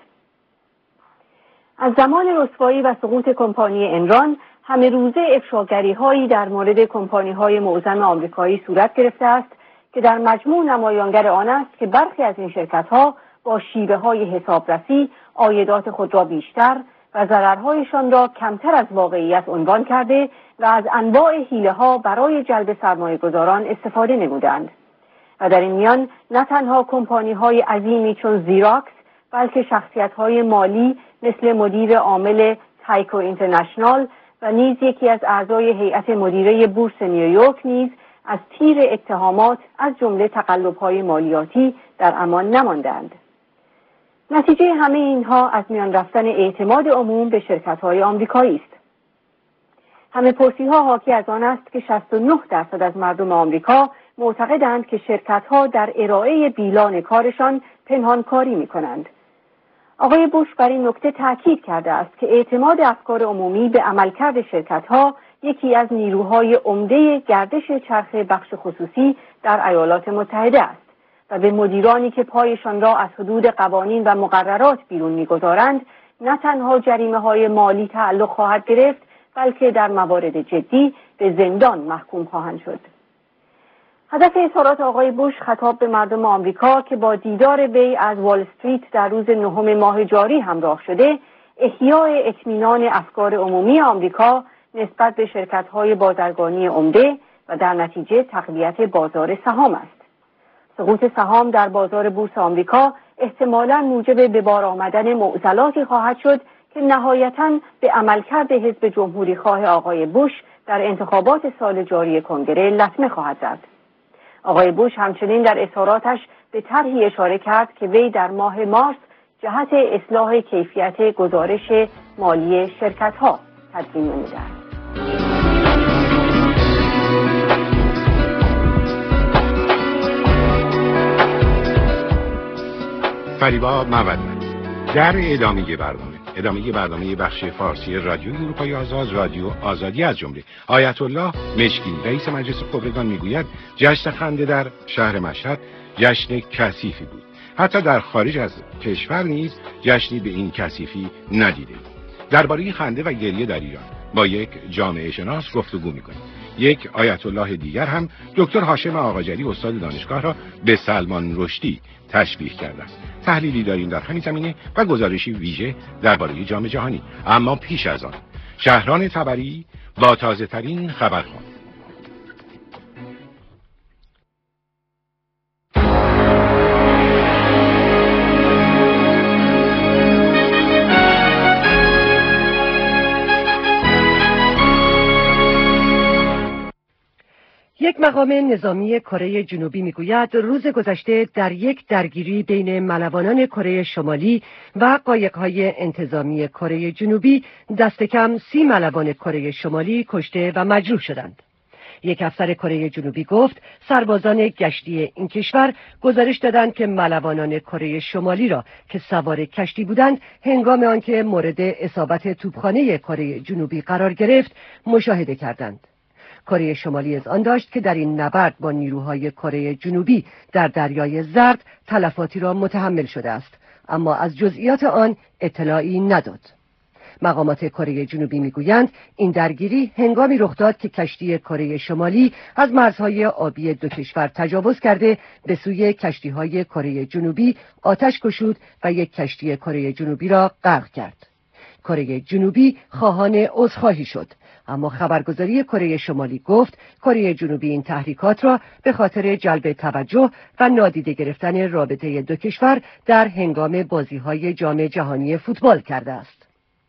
از زمان رسوایی و سقوط کمپانی انران، همه روزه افشاگری‌هایی در مورد کمپانی‌های معظم آمریکایی صورت گرفته است که در مجموع نمایانگر آن است که برخی از این شرکت‌ها با شیوه‌های حسابرسی عایدات خود را بیشتر و ضررهایشان را کمتر از واقعیت عنوان کرده و از انواع حیله‌ها برای جلب سرمایه‌گذاران استفاده نمودند. و در این میان نه تنها کمپانی‌های عظیمی چون زیراکس، بلکه شخصیت‌های مالی مثل مدیر عامل تایکو اینترنشنال و نیز یکی از اعضای هیئت مدیره بورس نیویورک نیز از تیر اتهامات از جمله تقلب‌های مالیاتی در امان نماندند. نتیجه همه اینها از میان رفتن اعتماد عموم به شرکت‌های آمریکایی است. همه پرسی‌ها حاکی از آن است که 69% از مردم آمریکا معتقدند که شرکت‌ها در ارائه بیلان کارشان پنهانکاری می‌کنند. آقای بوش بر این نکته تاکید کرده است که اعتماد افکار عمومی به عملکرد شرکت‌ها یکی از نیروهای عمده گردش چرخ بخش خصوصی در ایالات متحده است و به مدیرانی که پایشان را از حدود قوانین و مقررات بیرون می‌گذارند نه تنها جریمه‌های مالی تعلق خواهد گرفت، بلکه در موارد جدی به زندان محکوم خواهند شد. هدف اظهارات آقای بوش خطاب به مردم آمریکا که با دیدار وی از وال استریت در روز 9 ماه جاری همراه شده، احیای اطمینان افکار عمومی آمریکا نسبت به شرکت‌های بازرگانی عمده و در نتیجه تقویت بازار سهام است. سقوط سهام در بازار بورس آمریکا احتمالاً موجب به بار آمدن معضلاتی خواهد شد که نهایتاً به عملکرد حزب جمهوری خواه آقای بوش در انتخابات سال جاری کنگره لطمه خواهد زد. آقای بوش همچنین در اظهاراتش به طرحی اشاره کرد که وی در ماه مارس جهت اصلاح کیفیت گزارش مالی شرکت‌ها تدوین نموده است. فریبا مودت در ادامه برنامه بخش فارسی رادیوی اروپای آزاد، رادیو آزادی از جمله آیت الله مشکین رئیس مجلس خبرگان میگوید جشن خنده در شهر مشهد جشن کثیفی بود. حتی در خارج از کشور نیز جشنی به این کثیفی ندیدیم. درباره خنده و گریه در ایران با یک جامعه شناس گفتگو می‌کنیم. یک آیت الله دیگر هم دکتر هاشم آقاجری استاد دانشگاه را به سلمان رشدی تشبیه کرده است. تحلیلی داریم در همین زمینه و گزارشی ویژه درباره جام جهانی. اما پیش از آن شهران تبری با تازه ترین خبرها. یک مقام نظامی کره جنوبی میگوید روز گذشته در یک درگیری بین ملوانان کره شمالی و قایق‌های انتظامی کره جنوبی دست کم 30 ملوان کره شمالی کشته و مجروح شدند. یک افسر کره جنوبی گفت سربازان گشتی این کشور گزارش دادند که ملوانان کره شمالی را که سوار کشتی بودند هنگام آنکه مورد اصابت توپخانه کره جنوبی قرار گرفت مشاهده کردند. کره شمالی از آن داشت که در این نبرد با نیروهای کره جنوبی در دریای زرد تلفاتی را متحمل شده است، اما از جزئیات آن اطلاعی نداد. مقامات کره جنوبی میگویند این درگیری هنگامی رخ داد که کشتی کره شمالی از مرزهای آبی دو کشور تجاوز کرده به سوی کشتیهای کره جنوبی آتش گشود و یک کشتی کره جنوبی را غرق کرد. کره جنوبی خواهان عذرخواهی شد، اما خبرگزاری کره شمالی گفت کره جنوبی این تحریکات را به خاطر جلب توجه و نادیده گرفتن رابطه دو کشور در هنگام بازی‌های جام جهانی فوتبال کرده است.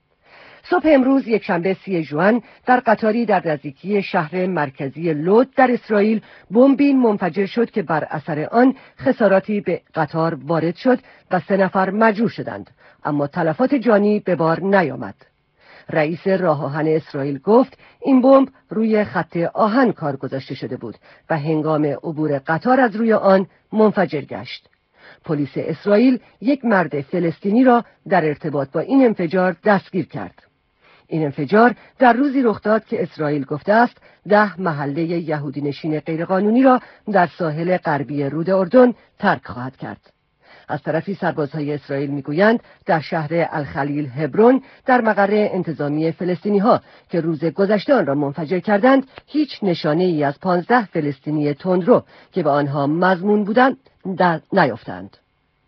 صبح امروز یکشنبه 30 ژوئن در قطاری در نزدیکی شهر مرکزی لود در اسرائیل بمبی منفجر شد که بر اثر آن خساراتی به قطار وارد شد و 3 نفر مجروح شدند، اما تلفات جانی به بار نیامد. رئیس راه آهن اسرائیل گفت این بمب روی خط آهن کار گذاشته شده بود و هنگام عبور قطار از روی آن منفجر گشت. پلیس اسرائیل یک مرد فلسطینی را در ارتباط با این انفجار دستگیر کرد. این انفجار در روزی رخ داد که اسرائیل گفته است 10 محله یهودی نشین غیرقانونی را در ساحل غربی رود اردن ترک خواهد کرد. از طرفی سربازهای اسرائیل میگویند در شهر الخلیل هبرون در مقر انتظامی فلسطینی ها که روز گذشته آن را منفجر کردند هیچ نشانه ای از 15 فلسطینی تندرو که به آنها مضمون بودند نیافتند.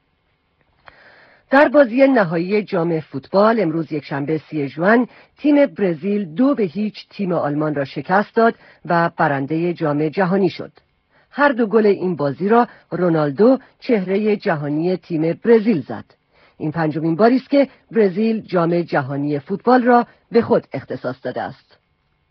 در بازی نهایی جام فوتبال امروز یکشنبه 30 ژوئن تیم برزیل 2-0 تیم آلمان را شکست داد و برنده جام جهانی شد. هر دو گل این بازی را رونالدو چهره جهانی تیم برزیل زد. این 5مین باری است که برزیل جام جهانی فوتبال را به خود اختصاص داده است.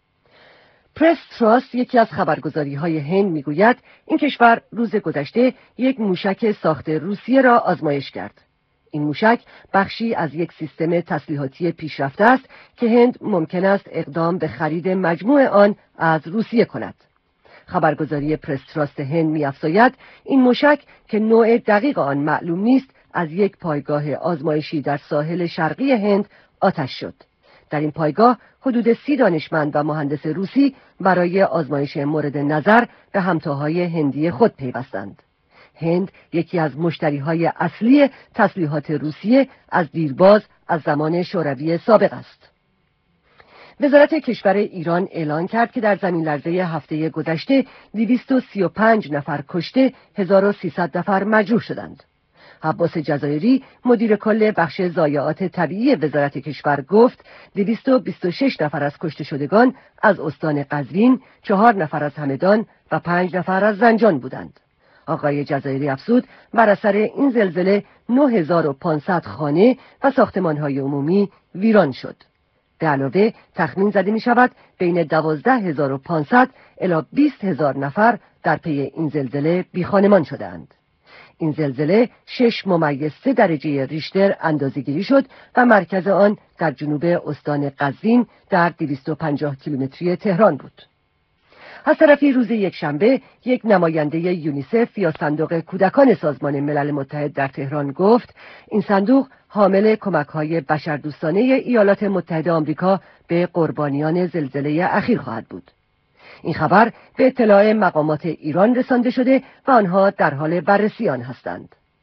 پرس تراست یکی از خبرگزاری‌های هند میگوید این کشور روز گذشته یک موشک ساخت روسیه را آزمایش کرد. این موشک بخشی از یک سیستم تسلیحاتی پیشرفته است که هند ممکن است اقدام به خرید مجموع آن از روسیه کند. خبرگزاری پرس تراست هند می‌افزاید این موشک که نوع دقیق آن معلوم نیست از یک پایگاه آزمایشی در ساحل شرقی هند آتش شد. در این پایگاه حدود 30 دانشمند و مهندس روسی برای آزمایش مورد نظر به همتاهای هندی خود پیوستند. هند یکی از مشتریهای اصلی تسلیحات روسیه از دیرباز از زمان شوروی سابق است. وزارت کشور ایران اعلان کرد که در زمین لرزه هفته گذشته 235 نفر کشته 1300 نفر مجروح شدند. عباس جزایری مدیر کل بخش ضایعات طبیعی وزارت کشور گفت 226 نفر از کشته شدگان از استان قزوین، 4 نفر از همدان و 5 نفر از زنجان بودند. آقای جزایری افزود بر اثر این زلزله 9500 خانه و ساختمان‌های عمومی ویران شد. به علاوه تخمین زده می شود بین 12500 الی 20000 نفر در پی این زلزله بیخانمان شدند. این زلزله 6.3 درجه ریشتر اندازه‌گیری شد و مرکز آن در جنوب استان قزوین در 250 کیلومتری تهران بود. از طرفی روز یکشنبه یک نماینده یونیسف یا صندوق کودکان سازمان ملل متحد در تهران گفت این صندوق حامل کمک‌های بشردوستانه ایالات متحده آمریکا به قربانیان زلزله اخیر خواهد بود. این خبر به اطلاع مقامات ایران رسانده شده و آنها در حال بررسی آن هستند.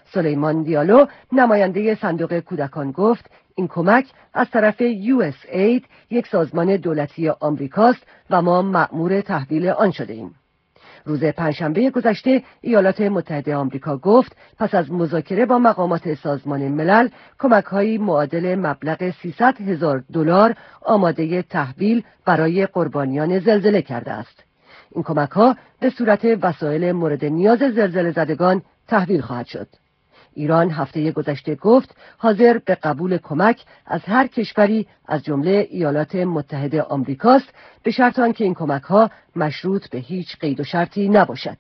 سلیمان دیالو نماینده صندوق کودکان گفت این کمک از طرف USAID یک سازمان دولتی آمریکاست و ما مأمور تحویل آن شده ایم. روز پنجشنبه گذشته ایالات متحده آمریکا گفت پس از مذاکره با مقامات سازمان ملل کمک‌هایی معادل مبلغ $300,000 آماده تحویل برای قربانیان زلزله کرده است. این کمک‌ها به صورت وسایل مورد نیاز زلزله زدگان تحویل خواهد شد. ایران هفته گذشته گفت حاضر به قبول کمک از هر کشوری از جمله ایالات متحده آمریکاست به شرط آنکه این کمک‌ها مشروط به هیچ قید و شرطی نباشد.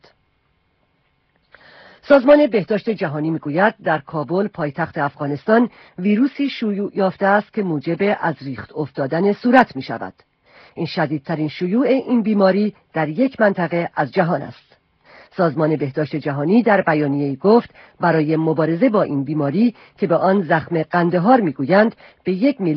سازمان بهداشت جهانی میگوید در کابل پایتخت افغانستان ویروسی شیوع یافته است که موجب از ریخت افتادن صورت می شود. این شدیدترین شیوع این بیماری در یک منطقه از جهان است. سازمان بهداشت جهانی در بیانیه‌ای گفت برای مبارزه با این بیماری که به آن زخم قندهار میگویند به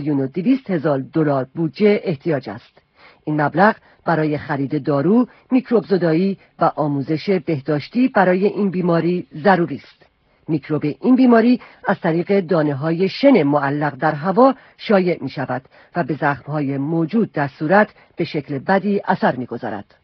$1,200,000 بودجه احتیاج است. این مبلغ برای خرید دارو، میکروب زدایی و آموزش بهداشتی برای این بیماری ضروری است. میکروب این بیماری از طریق دانه‌های شن معلق در هوا شایع می شود و به زخم‌های موجود در صورت به شکل بدی اثر می‌گذارد.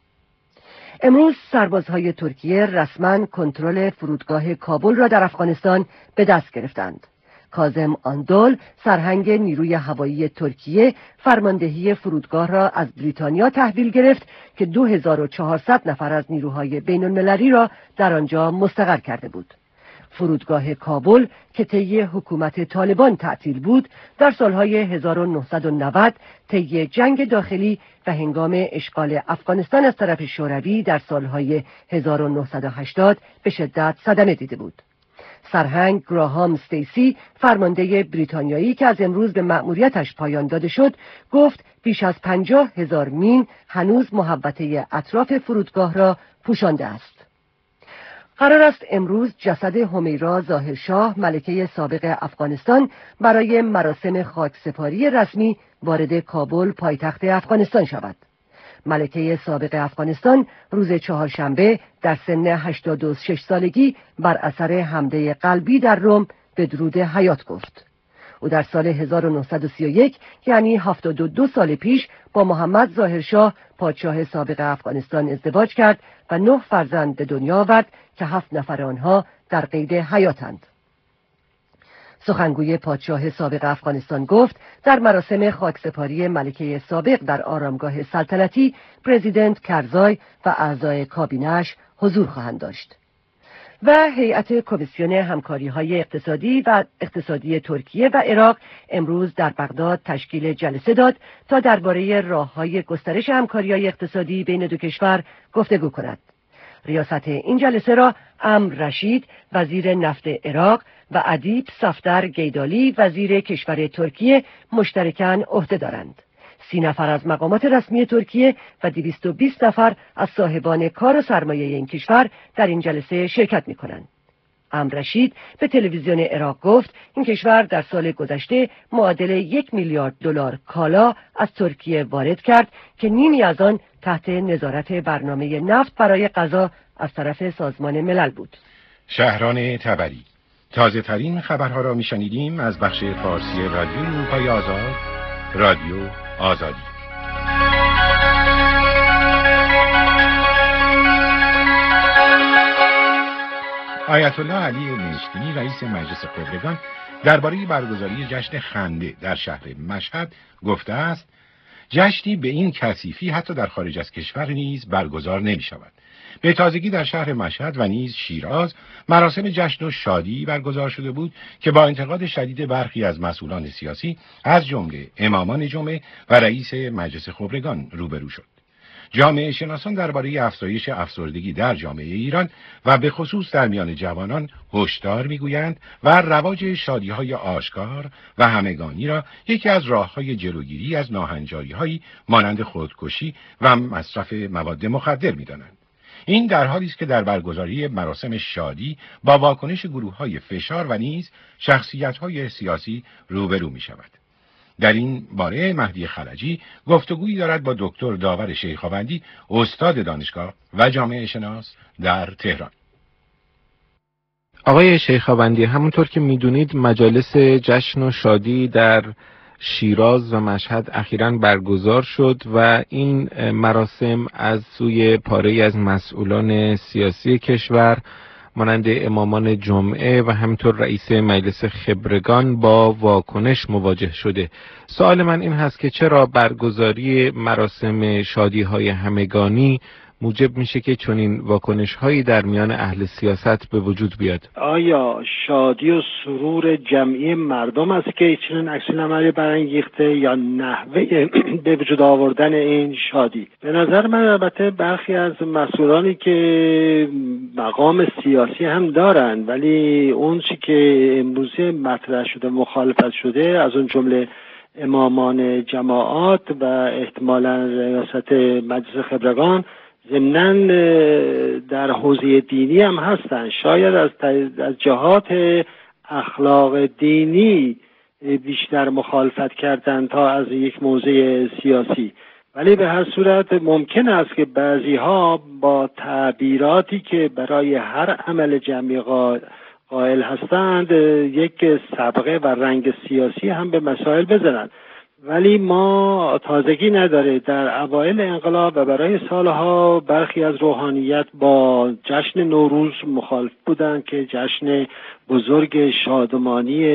امروز سربازهای ترکیه رسما کنترل فرودگاه کابل را در افغانستان به دست گرفتند. کاظم آندول سرهنگ نیروی هوایی ترکیه فرماندهی فرودگاه را از بریتانیا تحویل گرفت که 2400 نفر از نیروهای بین‌المللی را در آنجا مستقر کرده بود. فرودگاه کابل که طی حکومت طالبان تعطیل بود در سالهای 1990 طی جنگ داخلی و هنگام اشغال افغانستان از طرف شوروی در سالهای 1980 به شدت صدمه دیده بود. سرهنگ گراهام استیسی فرمانده بریتانیایی که از امروز به مأموریتش پایان داده شد گفت بیش از 50,000 مین هنوز محوطه اطراف فرودگاه را پوشانده است. قرار است امروز جسد همیرا ظاهرشاه ملکه سابق افغانستان برای مراسم خاکسپاری رسمی وارد کابل پایتخت افغانستان شود. ملکه سابق افغانستان روز چهارشنبه در سن 86 سالگی بر اثر حمله قلبی در رم به درود حیات گفت. او در سال 1931 یعنی 72 سال پیش با محمد ظاهرشاه پادشاه سابق افغانستان ازدواج کرد و 9 فرزند به دنیا آورد که 7 نفر آنها در قید حیاتند. سخنگوی پادشاه سابق افغانستان گفت در مراسم خاکسپاری ملکه سابق در آرامگاه سلطنتی پرزیدنت کرزای و اعضای کابینه‌اش حضور خواهند داشت. و هیئت کمیسیون همکاری‌های اقتصادی ترکیه و عراق امروز در بغداد تشکیل جلسه داد تا درباره راه‌های گسترش همکاری‌های اقتصادی بین دو کشور گفتگو کند. ریاست این جلسه را امر رشید وزیر نفت عراق و ادیب صفدر گیدالی وزیر کشور ترکیه مشترکاً عهده دارند. 30 نفر از مقامات رسمی ترکیه و 220 نفر از صاحبان کار و سرمایه این کشور در این جلسه شرکت می‌کنند. امر رشید به تلویزیون عراق گفت این کشور در سال گذشته معادل $1 میلیارد کالا از ترکیه وارد کرد که نیمی از آن تحت نظارت برنامه نفت برای غذا از طرف سازمان ملل بود. شهران تبری تازه ترین خبرها را میشنیدیم از بخش فارسی رادیو اروپای آزاد، رادیو آزادی. آیت الله علی مشکینی رئیس مجلس خبرگان درباره برگزاری جشن خنده در شهر مشهد گفته است جشنی به این کثیفی حتی در خارج از کشور نیز برگزار نمی شود. به تازگی در شهر مشهد و نیز شیراز مراسم جشن و شادی برگزار شده بود که با انتقاد شدید برخی از مسئولان سیاسی از جمله امامان جمعه و رئیس مجلس خبرگان روبرو شد. جامعه شناسان درباره افزایش افسردگی در جامعه ایران و به خصوص در میان جوانان هشدار میگویند و رواج شادی‌های آشکار و همگانی را یکی از راه‌های جلوگیری از ناهنجاری‌هایی مانند خودکشی و مصرف مواد مخدر می‌دانند. این در حالی است که در برگزاری مراسم شادی با واکنش گروه‌های فشار و نیز شخصیت‌های سیاسی روبرو می‌شود. در این باره مهدی خلجی گفتگویی دارد با دکتر داور شیخاوندی استاد دانشگاه و جامعه شناس در تهران. آقای شیخاوندی، همونطور که میدونید مجالس جشن و شادی در شیراز و مشهد اخیراً برگزار شد و این مراسم از سوی پاره‌ای از مسئولان سیاسی کشور مانند امامان جمعه و همینطور رئیس مجلس خبرگان با واکنش مواجه شده. سوال من این هست که چرا برگزاری مراسم شادی‌های همگانی موجب میشه که چنین واکنش‌هایی در میان اهل سیاست به وجود بیاد؟ آیا شادی و سرور جمعی مردم است که چنین عکس‌العملی برانگیخته یا نحوه به وجود آوردن این شادی؟ به نظر من البته برخی از مسئولانی که مقام سیاسی هم دارن، ولی اون چی که امروز مطرح شده مخالفت شده، از اون جمله امامان جماعات و احتمالاً ریاست مجلس خبرگان، ضمناً در حوزه دینی هم هستن، شاید از جهات اخلاق دینی بیشتر مخالفت کردن تا از یک موضع سیاسی. ولی به هر صورت ممکن است که بعضی ها با تعبیراتی که برای هر عمل جمعی قائل هستند یک سابقه و رنگ سیاسی هم به مسائل بزنند. ولی ما تازگی نداره. در اوایل انقلاب و برای سالها برخی از روحانیت با جشن نوروز مخالف بودند که جشن بزرگ شادمانی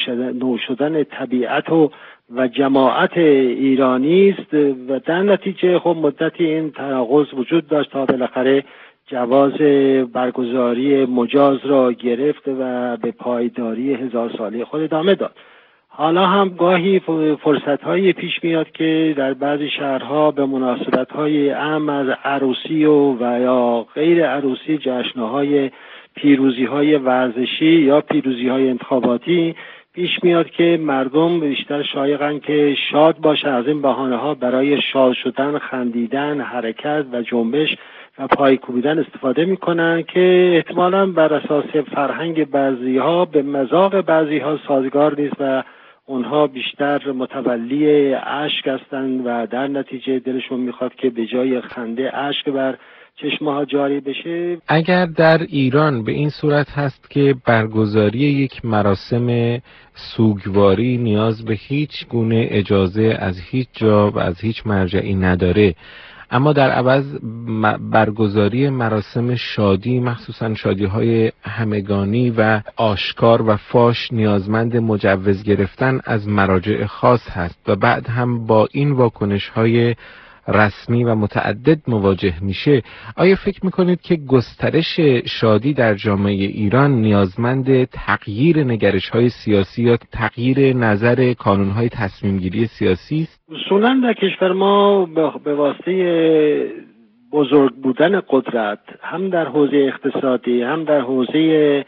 نوشدن طبیعت و جماعت ایرانی است و در نتیجه خب مدتی این تناقض وجود داشت تا بالاخره جواز برگزاری مجاز را گرفت و به پایداری 1000 ساله خود ادامه داد. حالا هم گاهی فرصت‌هایی پیش میاد که در بعضی شهرها به مناسبت‌های اهم از عروسی و یا غیر عروسی، جشن‌های پیروزی‌های ورزشی یا پیروزی‌های انتخاباتی پیش میاد که مردم بیشتر شایقن که شاد باشه. از این بهانه‌ها برای شاد شدن، خندیدن، حرکت و جنبش و پای کوبیدن استفاده میکنن که احتمالاً بر اساس فرهنگ بعضی‌ها به مذاق بعضی‌ها سازگار نیست و اونها بیشتر متولی اشک هستند و در نتیجه دلشون میخواد که به جای خنده اشک بر چشمها جاری بشه. اگر در ایران به این صورت هست که برگزاری یک مراسم سوگواری نیاز به هیچ گونه اجازه از هیچ جا و از هیچ مرجعی نداره، اما در عوض برگزاری مراسم شادی، مخصوصا شادی‌های همگانی و آشکار و فاش، نیازمند مجوز گرفتن از مراجع خاص هست و بعد هم با این واکنش‌های رسمی و متعدد مواجه میشه، آیا فکر میکنید که گسترش شادی در جامعه ایران نیازمند تغییر نگرش‌های سیاسی یا تغییر نظر کانون‌های تصمیم‌گیری سیاسی است؟ اصولاً در کشور ما به واسطه بزرگ بودن قدرت، هم در حوزه اقتصادی هم در حوزه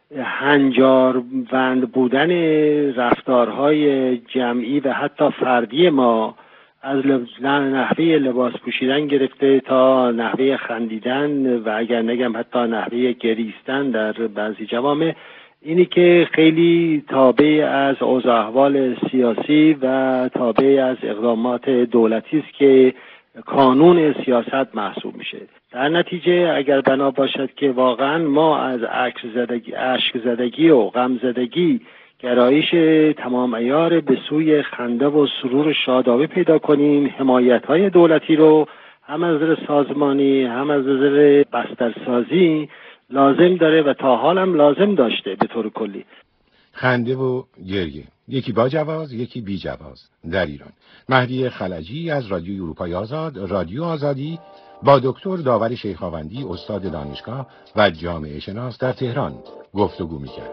هنجاروند بودن رفتارهای جمعی و حتی فردی ما، از نحوه لباس پوشیدن گرفته تا نحوه خندیدن و اگر نگم حتی نحوه گریستن در بعضی جوامع، اینی که خیلی تابع از اوضاع احوال سیاسی و تابع از اقدامات دولتی است که کانون سیاست محسوب میشه. در نتیجه اگر بنا باشد که واقعا ما از اشک زدگی و غم زدگی گرایش تمام عیار به سوی خنده و سرور شادابی پیدا کنیم، حمایت‌های دولتی رو هم از نظر سازمانی هم از نظر بسترسازی لازم داره و تا حال هم لازم داشته به طور کلی. خنده و گریه، یکی با جواز یکی بی جواز در ایران. مهدی خلجی از رادیو اروپای آزاد، رادیو آزادی، با دکتر داور شیخاوندی، استاد دانشگاه و جامعه شناس در تهران گفتگو می‌کرد.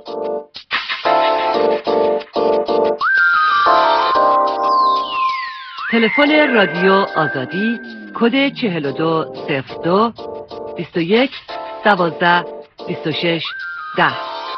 تلفن رادیو آزادی کد 4202 21 12 26 10.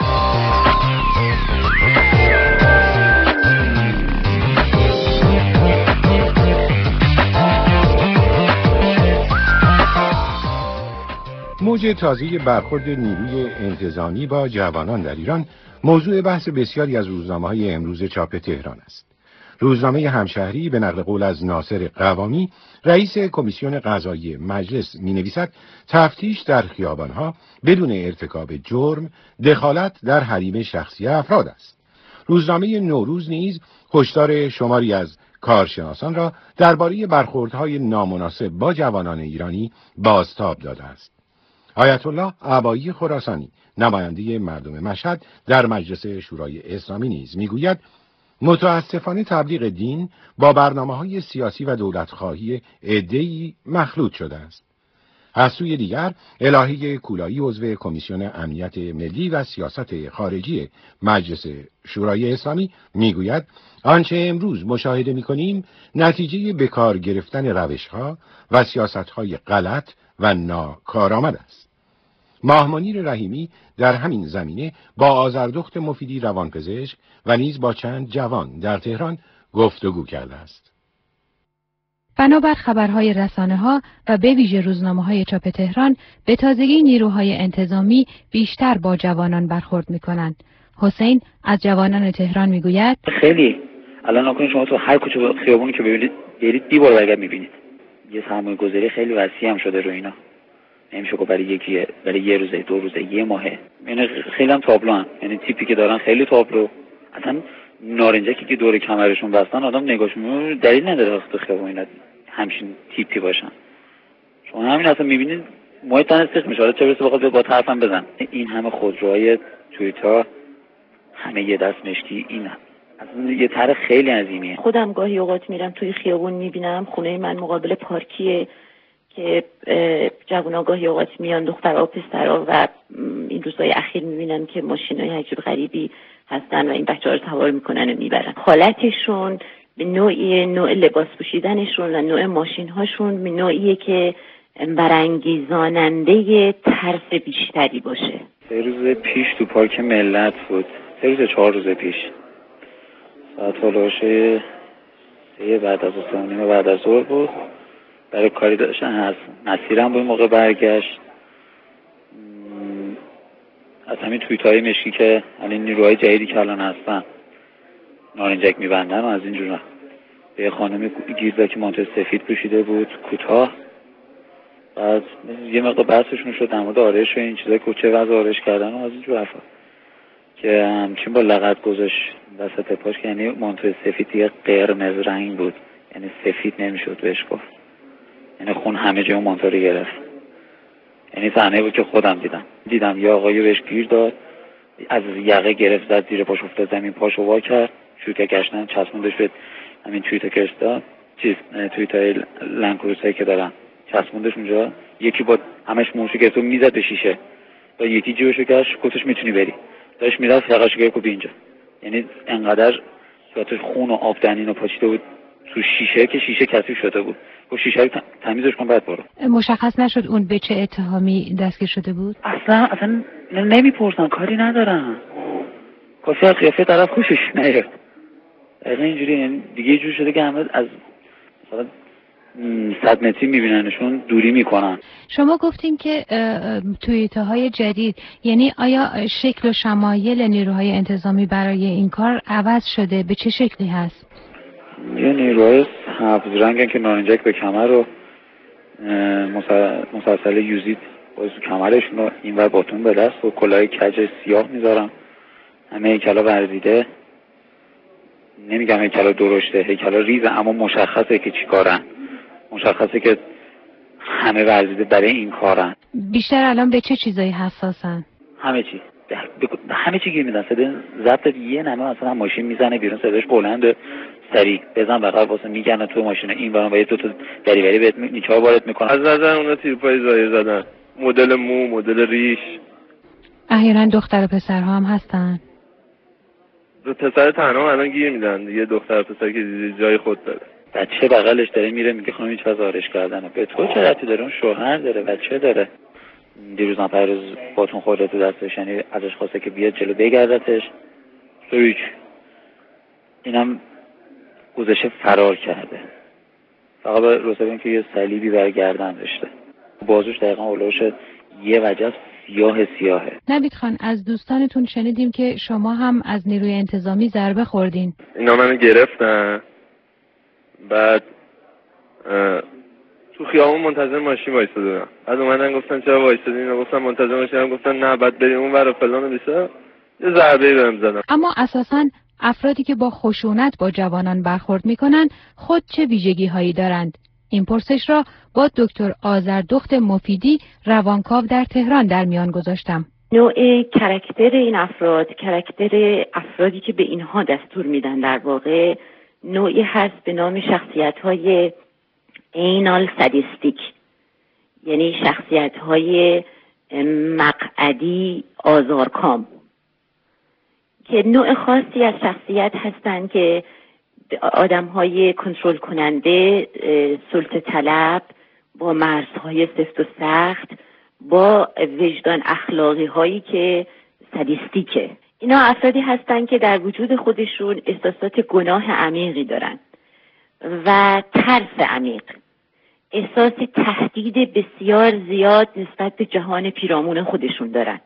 موج تازه برخورد نیروی انتظامی با جوانان در ایران موضوع بحث بسیاری از روزنامه‌های امروز چاپ تهران است. روزنامه همشهری به نقل قول از ناصر قوامی رئیس کمیسیون قضایی مجلس می‌نویسد تفتیش در خیابانها بدون ارتکاب جرم دخالت در حریم شخصی افراد است. روزنامه نوروز نیز هشدار شماری از کارشناسان را درباره برخوردهای نامناسب با جوانان ایرانی بازتاب داده است. آیت الله عبایی خراسانی نماینده مردم مشهد در مجلس شورای اسلامی نیز میگوید متاسفانه تبلیغ دین با برنامه‌های سیاسی و دولتخواهی عده‌ای مخلوط شده است. از سوی دیگر الهی کولایی عضو کمیسیون امنیت ملی و سیاست خارجی مجلس شورای اسلامی میگوید آنچه امروز مشاهده می‌کنیم نتیجه به کار گرفتن روش‌ها و سیاست‌های غلط و ناکارآمد است. ماه منیر رحیمی در همین زمینه با آذردخت مفیدی روانپزشک و نیز با چند جوان در تهران گفتگو کرده است. بنابر خبرهای رسانه‌ها و به ویژه روزنامه‌های چاپ تهران به تازگی نیروهای انتظامی بیشتر با جوانان برخورد می‌کنند. حسین از جوانان تهران می‌گوید خیلی الان نکنید شما تو هر کوچه خیابونی که ببینید برید دیوار برگرد می‌بینید. یه سرمایه‌گذاری خیلی وسیع هم شده رو اینا. نمیشه گفت برای یه روزه، 2 روزه، یه ماهه. یعنی خیلی هم تابلوان. یعنی تیپی که دارن خیلی تابلو. اصلا نارنجکی که دور کمرشون بستن آدم نگاهشون می‌کنه دلیل نداره تو خیابون اینا همچین تیپی باشن. شما همین اصلا می‌بینید موهای تن سیخ میشه. چه برسه بخواد با طرفم بزن. این همه خودروهای تویوتا همه یه دست مشکی این اصلا یه طرح خیلی عظیمیه. خودم گاهی اوقات میرم توی خیابون می‌بینم خونه من مقابل پارکیه که جوونا گاهی اوقات میان دخترها و پسرها و این روزهای اخیر میبینم که ماشینای عجیب غریبی هستن و این بچه‌ها رو سوار میکنن و میبرن. حالتشون به نوع لباس پوشیدنشون و نوع ماشین‌هاشون به نوعیه که برانگیزاننده ترس بیشتری باشه. 3 روز پیش تو پارک ملت بود. 3 روز 4 روز پیش. ساعت هلوشه 3 بعد از بعد از ظهر بود. برای کاری داشتن هست. مسیرم با این موقع برگشت. از همین توییت‌های مشکی که الان نیروهای جدیدی که الان هستن نارنجک میبندن و از اینجور به یه خانمی گیر داد که مانتو سفید پوشیده بود کوتاه. بعد یه مقدار بحثشون شد در مورد آرایش و این چیزا که چه وضع آرایش کردن و از اینجور حرفا که همچین با لغت گذاشت وسط پاش که یعنی مانتو سفید دیگه قرمز رنگ بود، یعنی سفید نمیشد بهش گفت، یعنی خون همه جای مانتو رو گرفت. یعنی صحنه بود که خودم دیدم یه آقایی بهش گیر داد، از یقه گرفت زد زیر پاش افتاد زمین، پاشو وا کرد، شوکه گشتن چسبوندش به همین توییتا که داشت توییتای لنکروسایی که دارن چسبوندش اونجا. یکی با همش موشو گرفت میزد به شیشه و یکی جیبشو گشت گفتش میتونی بری، داشت میرفت یقهشو گرفت به اینجا. یعنی انقدر صورتش خون و آب دهنینو پاچیده بود تو شیشه که شیشه کثیف شده بود. گفت شیشه رو تمیزش کن بعد برو. مشخص نشد اون به چه اتهامی دستگیر شده بود؟ اصلا نمیپرسن، کاری ندارن. کافی از قیافه طرف خوشش نیاد. دقیقا اینجوری، یعنی دیگه یه جور شده که همه از مثلا 100 متری میبیننشون دوری میکنن. شما گفتین که توییت‌های جدید، یعنی آیا شکل و شمایل نیروهای انتظامی برای این کار عوض شده؟ به چه شکلی هست؟ یه نیروهای سبز رنگن که نارنجک به کمر و مسلسل یوزید باید کمرشون رو این ور باتون به دست و کلاه کج سیاه میذارن. همه هیکلا ورزیده، نمیگم هیکلا درشته، هیکلا ریزه، اما مشخصه که چی کارن، مشخصه که همه ورزیده برای این کارن. بیشتر الان به چه چیزایی حساسن؟ همه چی گیر میدن. صدای ضبط یه نمه مثلا ماشین میزنه بیرون، صداش بلند سریع بزن بغل واسه میگن تو ماشین این برام و یه دو تا دریوری بهت نیچار وارد میکنن. از نظر اونا تیرپای زایر زدن، مدل مو، مدل ریش. احیانا دختر و پسرها هم هستن. پسر تنها الان گیر میدن دیگه، دختر پسر که جای خود داره. بچه بغلش داره میره میگه خانم هیچ وقت آرش کردنه. به تو چه ربطی داره؟ اون شوهر داره، بچه داره. دیروز هم پیروز باتون خورده تو دستش، یعنی ازش خواسته که بیاد جلو بگردتش. هیچ. اینم گذشته فرار کرده. فقط به روسبین که یه صلیبی بر گردن داشته. بازوش دقیقا اولوش یه وجه سیاهه. نوید خان، از دوستانتون شنیدیم که شما هم از نیروی انتظامی ضربه خوردین. اینا منو گرفتن، بعد تو خیابون منتظر ماشین وایساده بودم. بعد اومدن گفتن چرا وایسادین؟ اینا گفتن منتظر ماشین. گفتن نه بعد بریم اون ور فلان و بیسا. یه ضربه‌ای بهم زدن. اما اساساً افرادی که با خشونت با جوانان برخورد میکنن خود چه ویژگی هایی دارند؟ این پرسش را با دکتر آذردخت مفیدی روانکاو در تهران در میان گذاشتم. نوع کاراکتر این افراد، کاراکتر افرادی که به اینها دستور میدن در واقع نوعی هست به نام شخصیت‌های اینال سادیستیک، یعنی شخصیت‌های مقعدی آزارکام، که نوع خاصی از شخصیت هستند که آدم‌های کنترل کننده، سلطه طلب، با مرزهای سفت و سخت، با وجدان اخلاقی هایی که سادیستیکه. اینا افرادی هستند که در وجود خودشون احساسات گناه عمیقی دارن و ترس عمیق، احساس تهدید بسیار زیاد نسبت به جهان پیرامون خودشون دارن.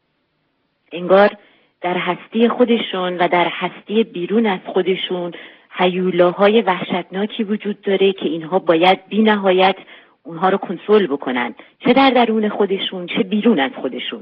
انگار در هستی خودشون و در هستی بیرون از خودشون هیولاهای وحشتناکی وجود داره که اینها باید بی نهایت اونها رو کنترل بکنن، چه در درون خودشون چه بیرون از خودشون.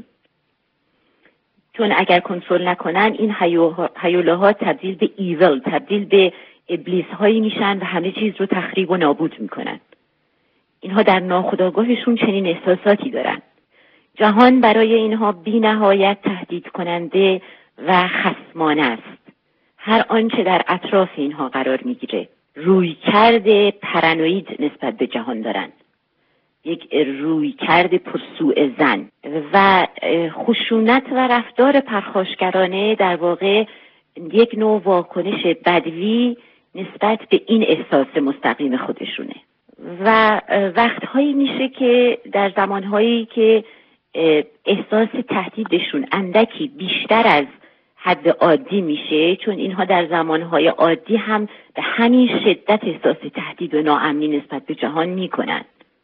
چون اگر کنترل نکنن این هیولاها تبدیل به ایول، تبدیل به ابلیس هایی میشن و همه چیز رو تخریب و نابود میکنن. اینها در ناخودآگاهشون چنین احساساتی دارن. جهان برای اینها بی نهایت تهدید کننده و خصمانه است. هر آنچه در اطراف اینها قرار میگیره رویکرد پارانوید نسبت به جهان دارن، یک رویکرد پرسوء ظن و خشونت و رفتار پرخاشگرانه در واقع یک نوع واکنش بدوی نسبت به این احساس مستقیم خودشونه. و وقتهایی میشه که در زمانهایی که احساس تهدیدشون اندکی بیشتر از حد عادی میشه، چون اینها در زمانهای عادی هم به همین شدت احساس تهدید و ناامنی نسبت به جهان میکنن.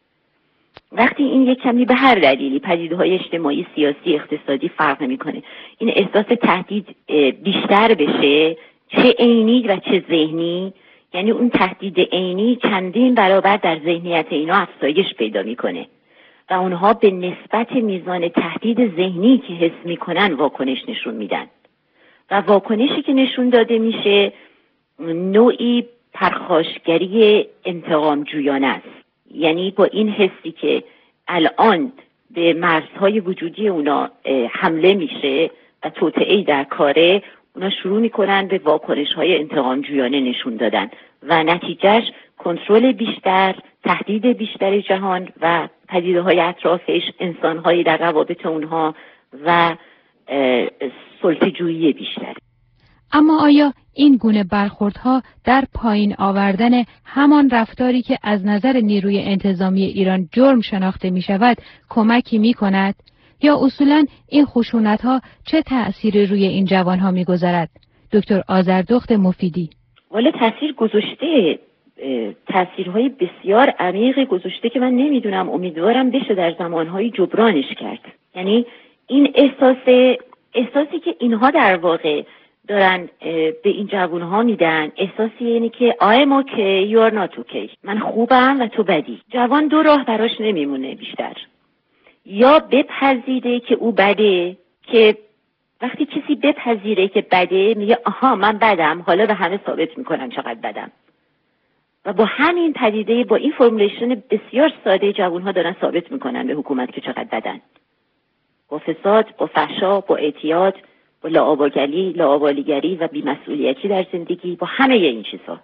وقتی این یک کمی به هر دلیلی پدیده‌های اجتماعی، سیاسی، اقتصادی فرق نمیکنه، این احساس تهدید بیشتر بشه، چه عینی و چه ذهنی، یعنی اون تهدید عینی چندین برابر در ذهنیت اینا افزایش پیدا میکنه و اونها به نسبت میزان تهدید ذهنی که حس میکنن واکنش نشون میدن و واکنشی که نشون داده میشه نوعی پرخاشگری انتقام جویانه است. یعنی با این حسی که الان به مرزهای وجودی اونا حمله میشه و توطئه‌ای در کاره، اونا شروع میکنن به واکنش‌های انتقام جویانه نشون دادن و نتیجهش کنترل بیشتر، تهدید بیشتر جهان و پدیده‌های اطرافش، انسان‌هایی در روابط اونها و سلطه‌جویی بیشتر. اما آیا این گونه برخوردها در پایین آوردن همان رفتاری که از نظر نیروی انتظامی ایران جرم شناخته می شود کمکی می کند؟ یا اصولاً این خشونت‌ها چه تأثیری روی این جوانها می گذارد؟ دکتر آذردخت مفیدی: والا تأثیر گذاشته، تأثیرهای بسیار عمیق گذاشته که من نمیدونم، امیدوارم بشه در زمانهای جبرانش کرد. یعنی این احساسی که اینها در واقع دارن به این جوانها میدن، احساسی یعنی که I am okay, you are not okay، من خوبم و تو بدی. جوان دو راه براش نمیمونه بیشتر، یا بپذیره که او بده، که وقتی کسی بپذیره که بده میگه آها من بدم، حالا به همه ثابت میکنم چقدر بدم. و با همین پدیده، با این فرمولیشن بسیار ساده، جوانها دارن ثابت میکنن به حکومت که چقدر بدن، با فساد، با فحشا، با اعتیاد، با لاابالیگری و بی‌مسئولیتی در زندگی، با همه این چیزها.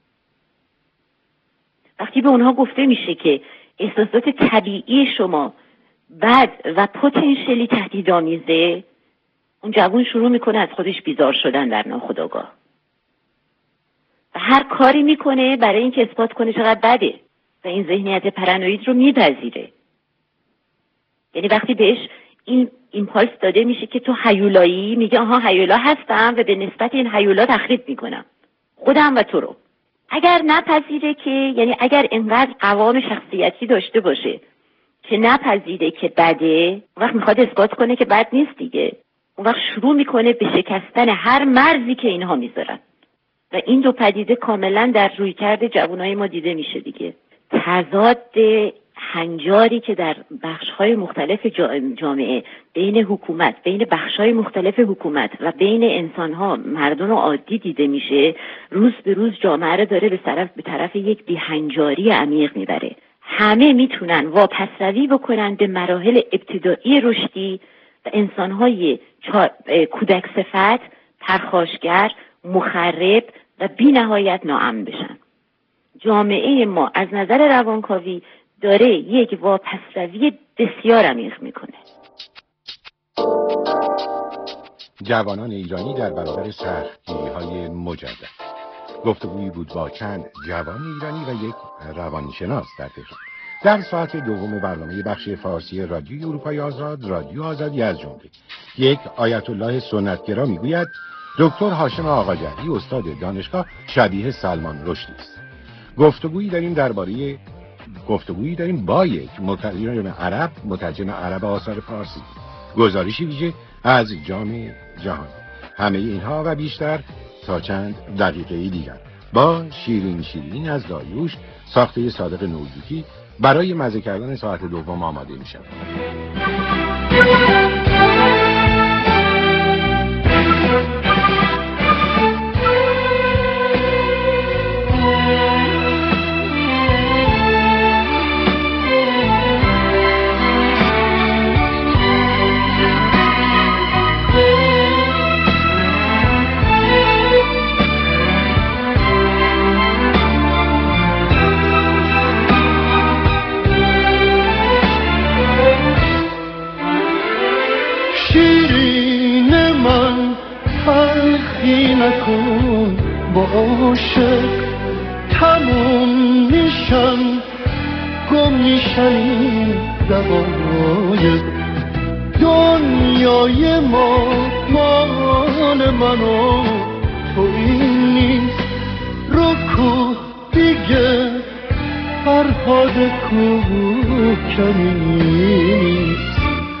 وقتی به اونها گفته میشه که احساسات طبیعی شما بد و پتانسیلی تهدیدآمیزه، اون جوان شروع میکنه از خودش بیزار شدن در ناخودآگاه و هر کاری میکنه برای اینکه اثبات کنه چقدر بده و این ذهنیت پارانوید رو میپذیره. یعنی وقتی بهش این ایمپالس داده میشه که تو هیولایی، میگه آها هیولا هستم و به نسبت این هیولا تخریب میکنم خودم و تو رو. اگر نپذیره که، یعنی اگر اینقدر قوام شخصیتی داشته باشه که نپذیره که بده، اون وقت میخواد اثبات کنه که بد نیست دیگه. اون وقت شروع میکنه به شکستن هر مرزی که اینها میذارن و این دو پدیده کاملا در رویکرد جوانای ما دیده میشه دیگه. تضاد هنجاری که در بخش‌های مختلف جامعه بین حکومت، بین بخش‌های مختلف حکومت و بین انسان‌ها، مردم عادی دیده میشه، روز به روز جامعه رو داره به طرف یک بی‌هنجاری عمیق میبره. همه میتونن واپس‌روی بکنن به مراحل ابتدایی رشدی و انسان‌های کودک صفت، پرخاشگر، مخرب و بی‌نهایت ناامن بشن. جامعه ما از نظر روانکاوی داره یک واپس‌روی بسیار عمیق میکنه. جوانان ایرانی در برابر سختگیری‌های مجدد. گفتگویی بود با چند جوان ایرانی و یک روانشناس در تهران. در ساعت دوم برنامه بخش فارسی رادیوی اروپای آزاد، رادیو آزادی از جمله یک آیت الله سنتگرا میگوید دکتر هاشم آقاجعلی استاد دانشگاه شبیه سلمان رشدی است. گفتگویی داریم با یک مترجم عرب آثار فارسی. گزارشی ویژه از جام جهانی. همه اینها و بیشتر تا چند دقیقه دیگر با شیرین از داریوش، ساخته صادق نوجوکی، برای مزه کردن ساعت دوم آماده می شود. نکن با عاشق تموم میشن، گم میشن این دقایق. دنیای ما مال من و تو این نیست، رو کوه دیگه فرهاد کوکنی نیست.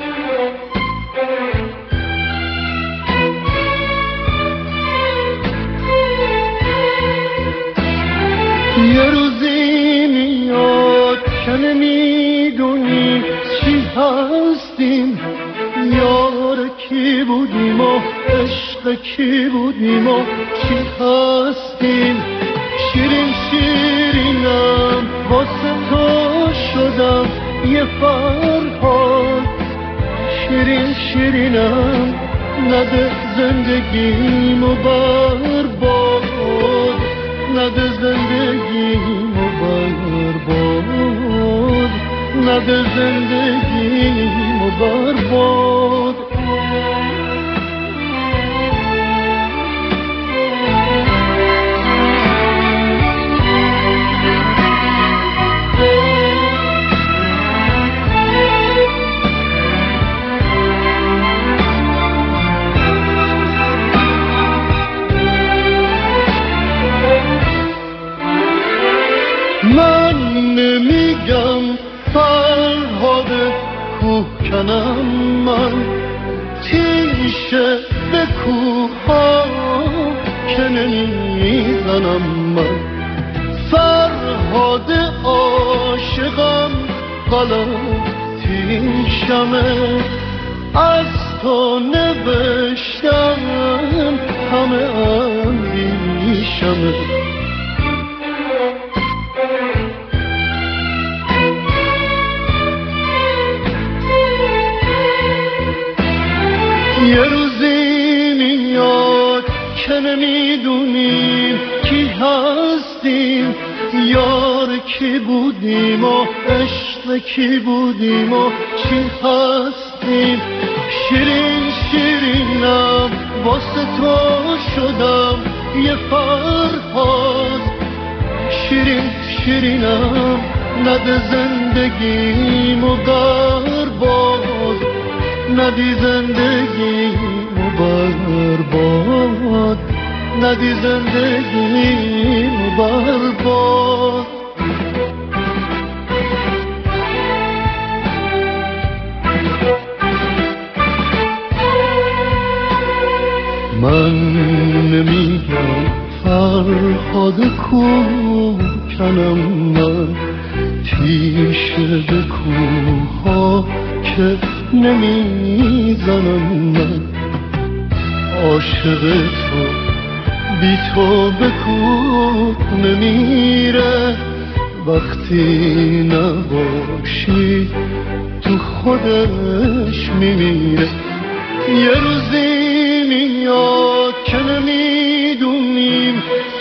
یه روزی میاد که نمیدونی چی هستیم، یار کی بودیم و عشق کی بودیم و چی هستیم. شیرین شیرینم واسه تو شدم یه فرهاد، شیرین شیرینم نده زندگیمو برباد، نده زندگیمو برباد، نده زندگیمو برباد. من نمیگم فرهاد کوهکنم، من تیشه به کوها که نمیزنم. من فرهاد عاشقم غلطیشمه، از تو نوشتم همه اندیشمه. یه روزی میاد که نمیدونیم کی هستیم، یار کی بودیم و عشق کی بودیم و چی هستیم. شیرین شیرینم واسه تو شدم یه فرهاد، شیرین شیرینم نده زندگیمو برباد، ندی زندگیمو برباد، ندی زندگیمو برباد. من نمیگم فرهاد کوکنم، من تیشه به کوها که نمیزنم، من عاشق تو بی تو به کوه نمیره، وقتی نباشی تو خودش میمیره. یه روزی میاد که نمیدونیم